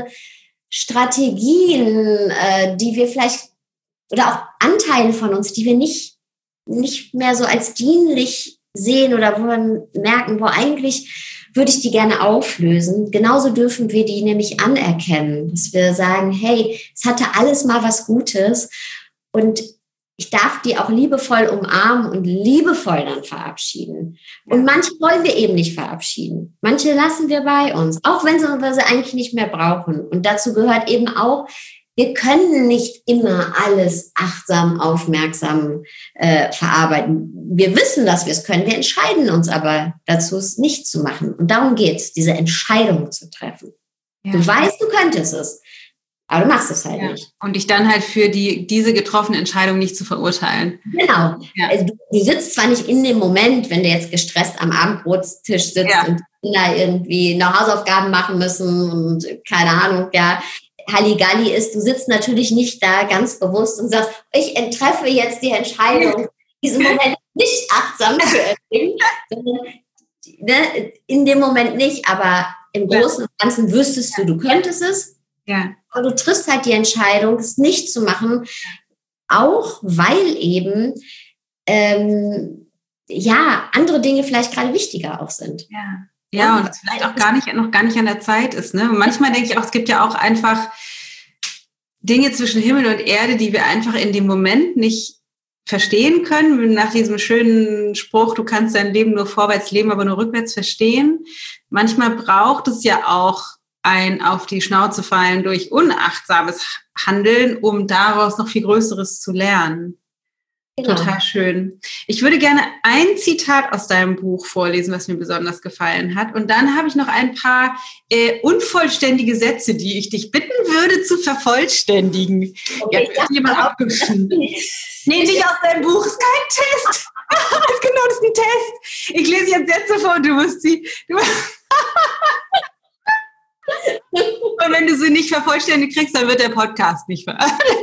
Strategien, äh, die wir vielleicht, oder auch Anteile von uns, die wir nicht nicht mehr so als dienlich sehen oder wo wir merken, wo eigentlich würde ich die gerne auflösen. Genauso dürfen wir die nämlich anerkennen, dass wir sagen, hey, es hatte alles mal was Gutes und ich darf die auch liebevoll umarmen und liebevoll dann verabschieden. Und manche wollen wir eben nicht verabschieden. Manche lassen wir bei uns, auch wenn sie, wir sie eigentlich nicht mehr brauchen. Und dazu gehört eben auch, wir können nicht immer alles achtsam, aufmerksam äh, verarbeiten. Wir wissen, dass wir es können. Wir entscheiden uns aber dazu, es nicht zu machen. Und darum geht es, diese Entscheidung zu treffen. Ja. Du weißt, du könntest es. Aber du machst es halt ja. nicht. Und dich dann halt für die, diese getroffene Entscheidung nicht zu verurteilen. Genau. Ja. Also du, du sitzt zwar nicht in dem Moment, wenn du jetzt gestresst am Abendbrotstisch sitzt ja. und die Kinder irgendwie noch Hausaufgaben machen müssen und keine Ahnung, ja, Halligalli ist, du sitzt natürlich nicht da ganz bewusst und sagst, ich treffe jetzt die Entscheidung, diesen Moment nicht achtsam zu erleben, sondern ne, in dem Moment nicht, aber im Großen und Ganzen wüsstest du, du könntest es. Ja. Und du triffst halt die Entscheidung, es nicht zu machen, auch weil eben ähm, ja andere Dinge vielleicht gerade wichtiger auch sind. Ja, ja, und es vielleicht auch gar nicht, noch gar nicht an der Zeit ist. Ne? Und manchmal denke ich auch, es gibt ja auch einfach Dinge zwischen Himmel und Erde, die wir einfach in dem Moment nicht verstehen können. Nach diesem schönen Spruch, du kannst dein Leben nur vorwärts leben, aber nur rückwärts verstehen. Manchmal braucht es ja auch ein auf die Schnauze fallen durch unachtsames Handeln, um daraus noch viel Größeres zu lernen. Genau. Total schön. Ich würde gerne ein Zitat aus deinem Buch vorlesen, was mir besonders gefallen hat. Und dann habe ich noch ein paar äh, unvollständige Sätze, die ich dich bitten würde zu vervollständigen. Okay, ja, jemand aufgeschrieben. Nee, nicht aus deinem Buch, ist kein Test. Das ist genau, das ist ein Test. Ich lese jetzt Sätze vor und du musst sie... Du Und wenn du sie nicht vervollständigt kriegst, dann wird der Podcast nicht veröffentlicht.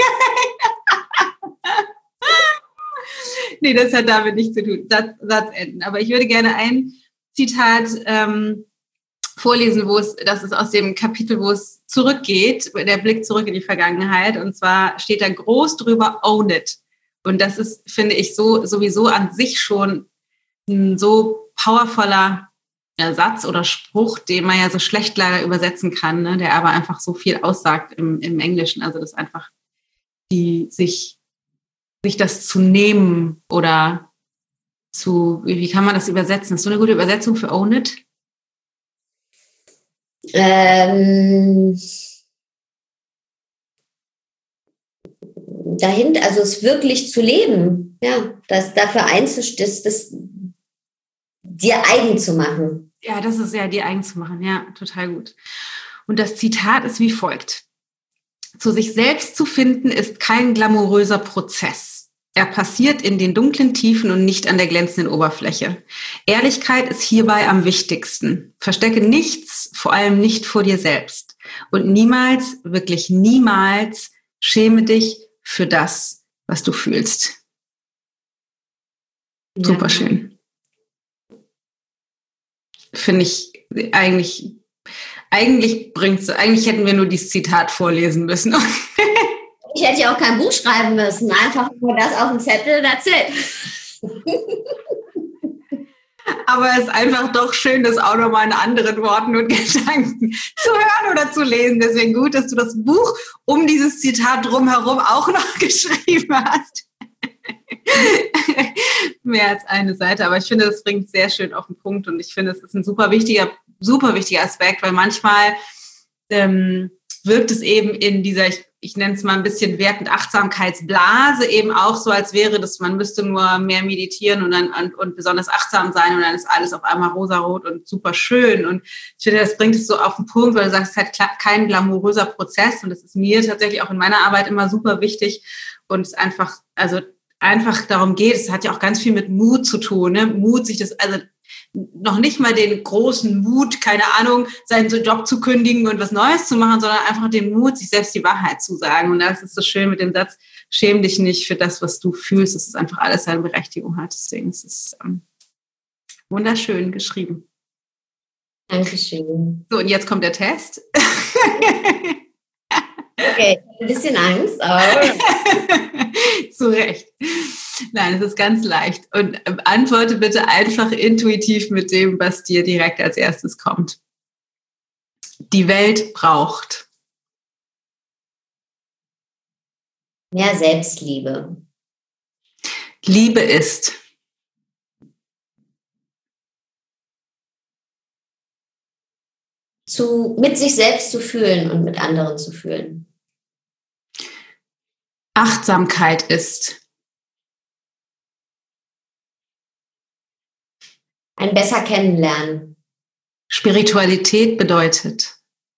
Nee, das hat damit nichts zu tun. Satz, Satz enden. Aber ich würde gerne ein Zitat ähm, vorlesen, wo es, das ist aus dem Kapitel, wo es zurückgeht, der Blick zurück in die Vergangenheit. Und zwar steht da groß drüber, own it. Und das ist, finde ich, so sowieso an sich schon ein so powervoller Satz oder Spruch, den man ja so schlecht leider übersetzen kann, ne, der aber einfach so viel aussagt im, im Englischen. Also das einfach die sich, sich das zu nehmen oder zu, wie, wie kann man das übersetzen? Ist so eine gute Übersetzung für own it? Ähm, dahinter, also es wirklich zu leben, ja, das dafür einzustehen, das, das dir eigen zu machen. Ja, das ist ja dir eigen zu machen. Ja, total gut. Und das Zitat ist wie folgt. Zu sich selbst zu finden ist kein glamouröser Prozess. Er passiert in den dunklen Tiefen und nicht an der glänzenden Oberfläche. Ehrlichkeit ist hierbei am wichtigsten. Verstecke nichts, vor allem nicht vor dir selbst. Und niemals, wirklich niemals, schäme dich für das, was du fühlst. Ja. Super schön. Finde ich eigentlich, eigentlich bringt's, eigentlich hätten wir nur dieses Zitat vorlesen müssen. Ich hätte ja auch kein Buch schreiben müssen, einfach nur das auf dem Zettel, that's it. Aber es ist einfach doch schön, das auch nochmal in anderen Worten und Gedanken zu hören oder zu lesen. Deswegen gut, dass du das Buch um dieses Zitat drumherum auch noch geschrieben hast. Mehr als eine Seite, aber ich finde, das bringt sehr schön auf den Punkt und ich finde, es ist ein super wichtiger, super wichtiger Aspekt, weil manchmal ähm, wirkt es eben in dieser, ich, ich nenne es mal ein bisschen Wert- und Achtsamkeitsblase eben auch so, als wäre das, man müsste nur mehr meditieren und dann und, und besonders achtsam sein und dann ist alles auf einmal rosarot und super schön und ich finde, das bringt es so auf den Punkt, weil du sagst, es ist halt kein glamouröser Prozess und das ist mir tatsächlich auch in meiner Arbeit immer super wichtig und es einfach, also einfach darum geht, es hat ja auch ganz viel mit Mut zu tun, ne? Mut, sich das, also noch nicht mal den großen Mut, keine Ahnung, seinen Job zu kündigen und was Neues zu machen, sondern einfach den Mut, sich selbst die Wahrheit zu sagen. Und das ist so schön mit dem Satz, schäm dich nicht für das, was du fühlst, dass es einfach alles seine Berechtigung hat. Deswegen ist es ähm, wunderschön geschrieben. Dankeschön. So, und jetzt kommt der Test. Okay, ein bisschen Angst, aber... Zu Recht. Nein, es ist ganz leicht. Und ähm, antworte bitte einfach intuitiv mit dem, was dir direkt als erstes kommt. Die Welt braucht mehr Selbstliebe. Liebe ist zu, mit sich selbst zu fühlen und mit anderen zu fühlen. Achtsamkeit ist ein besser kennenlernen. Spiritualität bedeutet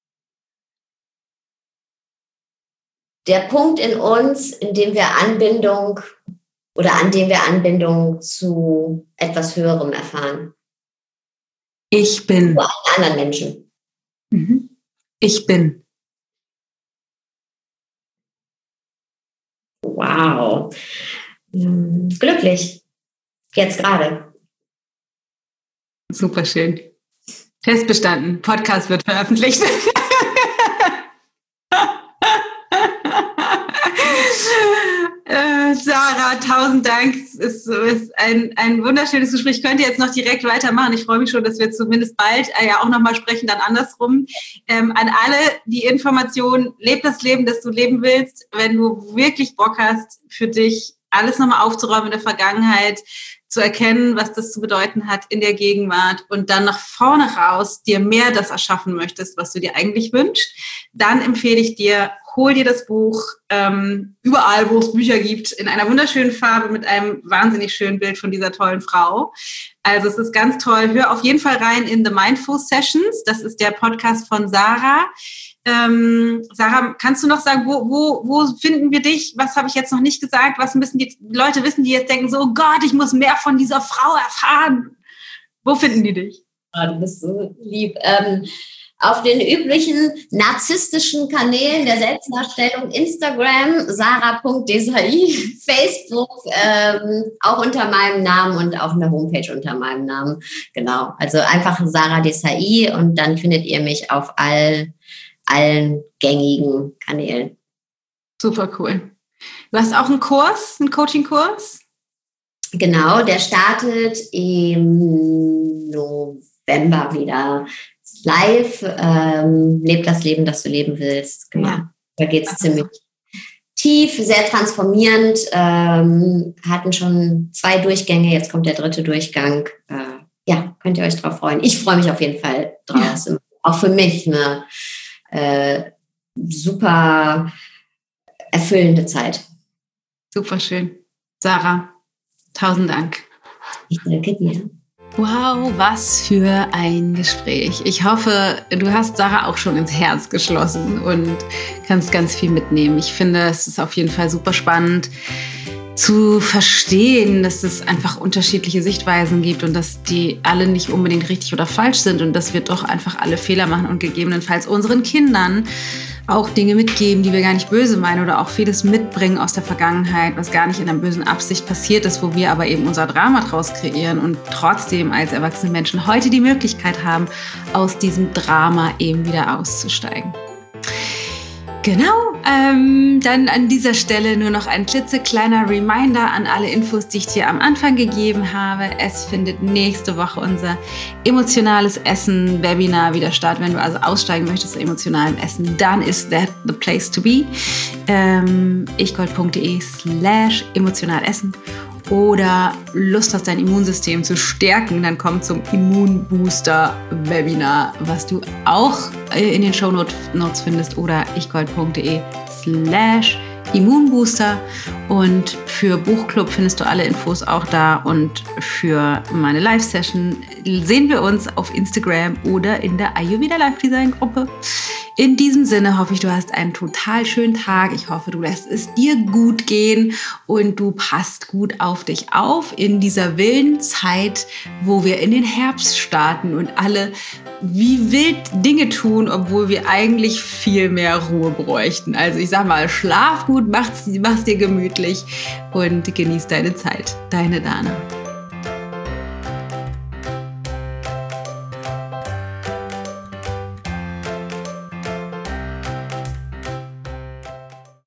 der Punkt in uns, in dem wir Anbindung oder an dem wir Anbindung zu etwas Höherem erfahren. Ich bin. Zu allen anderen Menschen. Mhm. Ich bin. Wow. Glücklich. Jetzt gerade. Super schön. Test bestanden. Podcast wird veröffentlicht. äh, Sarah, tausend Dank. Es ist, ist ein, ein wunderschönes Gespräch. Ich könnte jetzt noch direkt weitermachen. Ich freue mich schon, dass wir zumindest bald äh, ja auch nochmal sprechen, dann andersrum. Ähm, an alle die Information, leb das Leben, das du leben willst. Wenn du wirklich Bock hast, für dich alles nochmal aufzuräumen in der Vergangenheit, zu erkennen, was das zu bedeuten hat in der Gegenwart und dann nach vorne raus dir mehr das erschaffen möchtest, was du dir eigentlich wünschst, dann empfehle ich dir, hol dir das Buch ähm, überall, wo es Bücher gibt, in einer wunderschönen Farbe mit einem wahnsinnig schönen Bild von dieser tollen Frau. Also es ist ganz toll. Hör auf jeden Fall rein in The Mindful Sessions. Das ist der Podcast von Sarah. Ähm, Sarah, kannst du noch sagen, wo, wo, wo finden wir dich? Was habe ich jetzt noch nicht gesagt? Was müssen die Leute wissen, die jetzt denken, so oh Gott, ich muss mehr von dieser Frau erfahren? Wo finden die dich? Oh, du bist so lieb. Ähm, auf den üblichen narzisstischen Kanälen der Selbstdarstellung, Instagram, sarah punkt desai, Facebook, ähm, auch unter meinem Namen und auch eine Homepage unter meinem Namen. Genau, also einfach Sarah Desai und dann findet ihr mich auf all allen gängigen Kanälen. Super cool. Du hast auch einen Kurs, einen Coaching-Kurs? Genau, der startet im November wieder live. Ähm, leb das Leben, das du leben willst. Genau. Ja. Da geht es ziemlich tief, sehr transformierend. Ähm, hatten schon zwei Durchgänge, jetzt kommt der dritte Durchgang. Äh, ja, könnt ihr euch drauf freuen. Ich freue mich auf jeden Fall drauf. Ja. Auch für mich eine Äh, super erfüllende Zeit. Super schön. Sarah, tausend Dank. Ich danke dir. Wow, was für ein Gespräch. Ich hoffe, du hast Sarah auch schon ins Herz geschlossen und kannst ganz viel mitnehmen. Ich finde, es ist auf jeden Fall super spannend zu verstehen, dass es einfach unterschiedliche Sichtweisen gibt und dass die alle nicht unbedingt richtig oder falsch sind und dass wir doch einfach alle Fehler machen und gegebenenfalls unseren Kindern auch Dinge mitgeben, die wir gar nicht böse meinen oder auch vieles mitbringen aus der Vergangenheit, was gar nicht in einer bösen Absicht passiert ist, wo wir aber eben unser Drama draus kreieren und trotzdem als erwachsene Menschen heute die Möglichkeit haben, aus diesem Drama eben wieder auszusteigen. Genau, ähm, dann an dieser Stelle nur noch ein klitzekleiner Reminder an alle Infos, die ich dir am Anfang gegeben habe. Es findet nächste Woche unser emotionales Essen-Webinar wieder statt. Wenn du also aussteigen möchtest aus emotionalem Essen, dann ist that the place to be. Ähm, ichgold.de slash emotional essen. Oder Lust hast, dein Immunsystem zu stärken, dann komm zum Immunbooster-Webinar, was du auch in den Shownotes findest oder ichgold.de slash Immunbooster. Und für Buchclub findest du alle Infos auch da. Und für meine Live-Session sehen wir uns auf Instagram oder in der Ayurveda Live-Design-Gruppe. In diesem Sinne hoffe ich, du hast einen total schönen Tag. Ich hoffe, du lässt es dir gut gehen und du passt gut auf dich auf in dieser wilden Zeit, wo wir in den Herbst starten und alle wie wild Dinge tun, obwohl wir eigentlich viel mehr Ruhe bräuchten. Also ich sag mal, schlaf gut, mach's, mach's dir gemütlich und genieß deine Zeit. Deine Dana.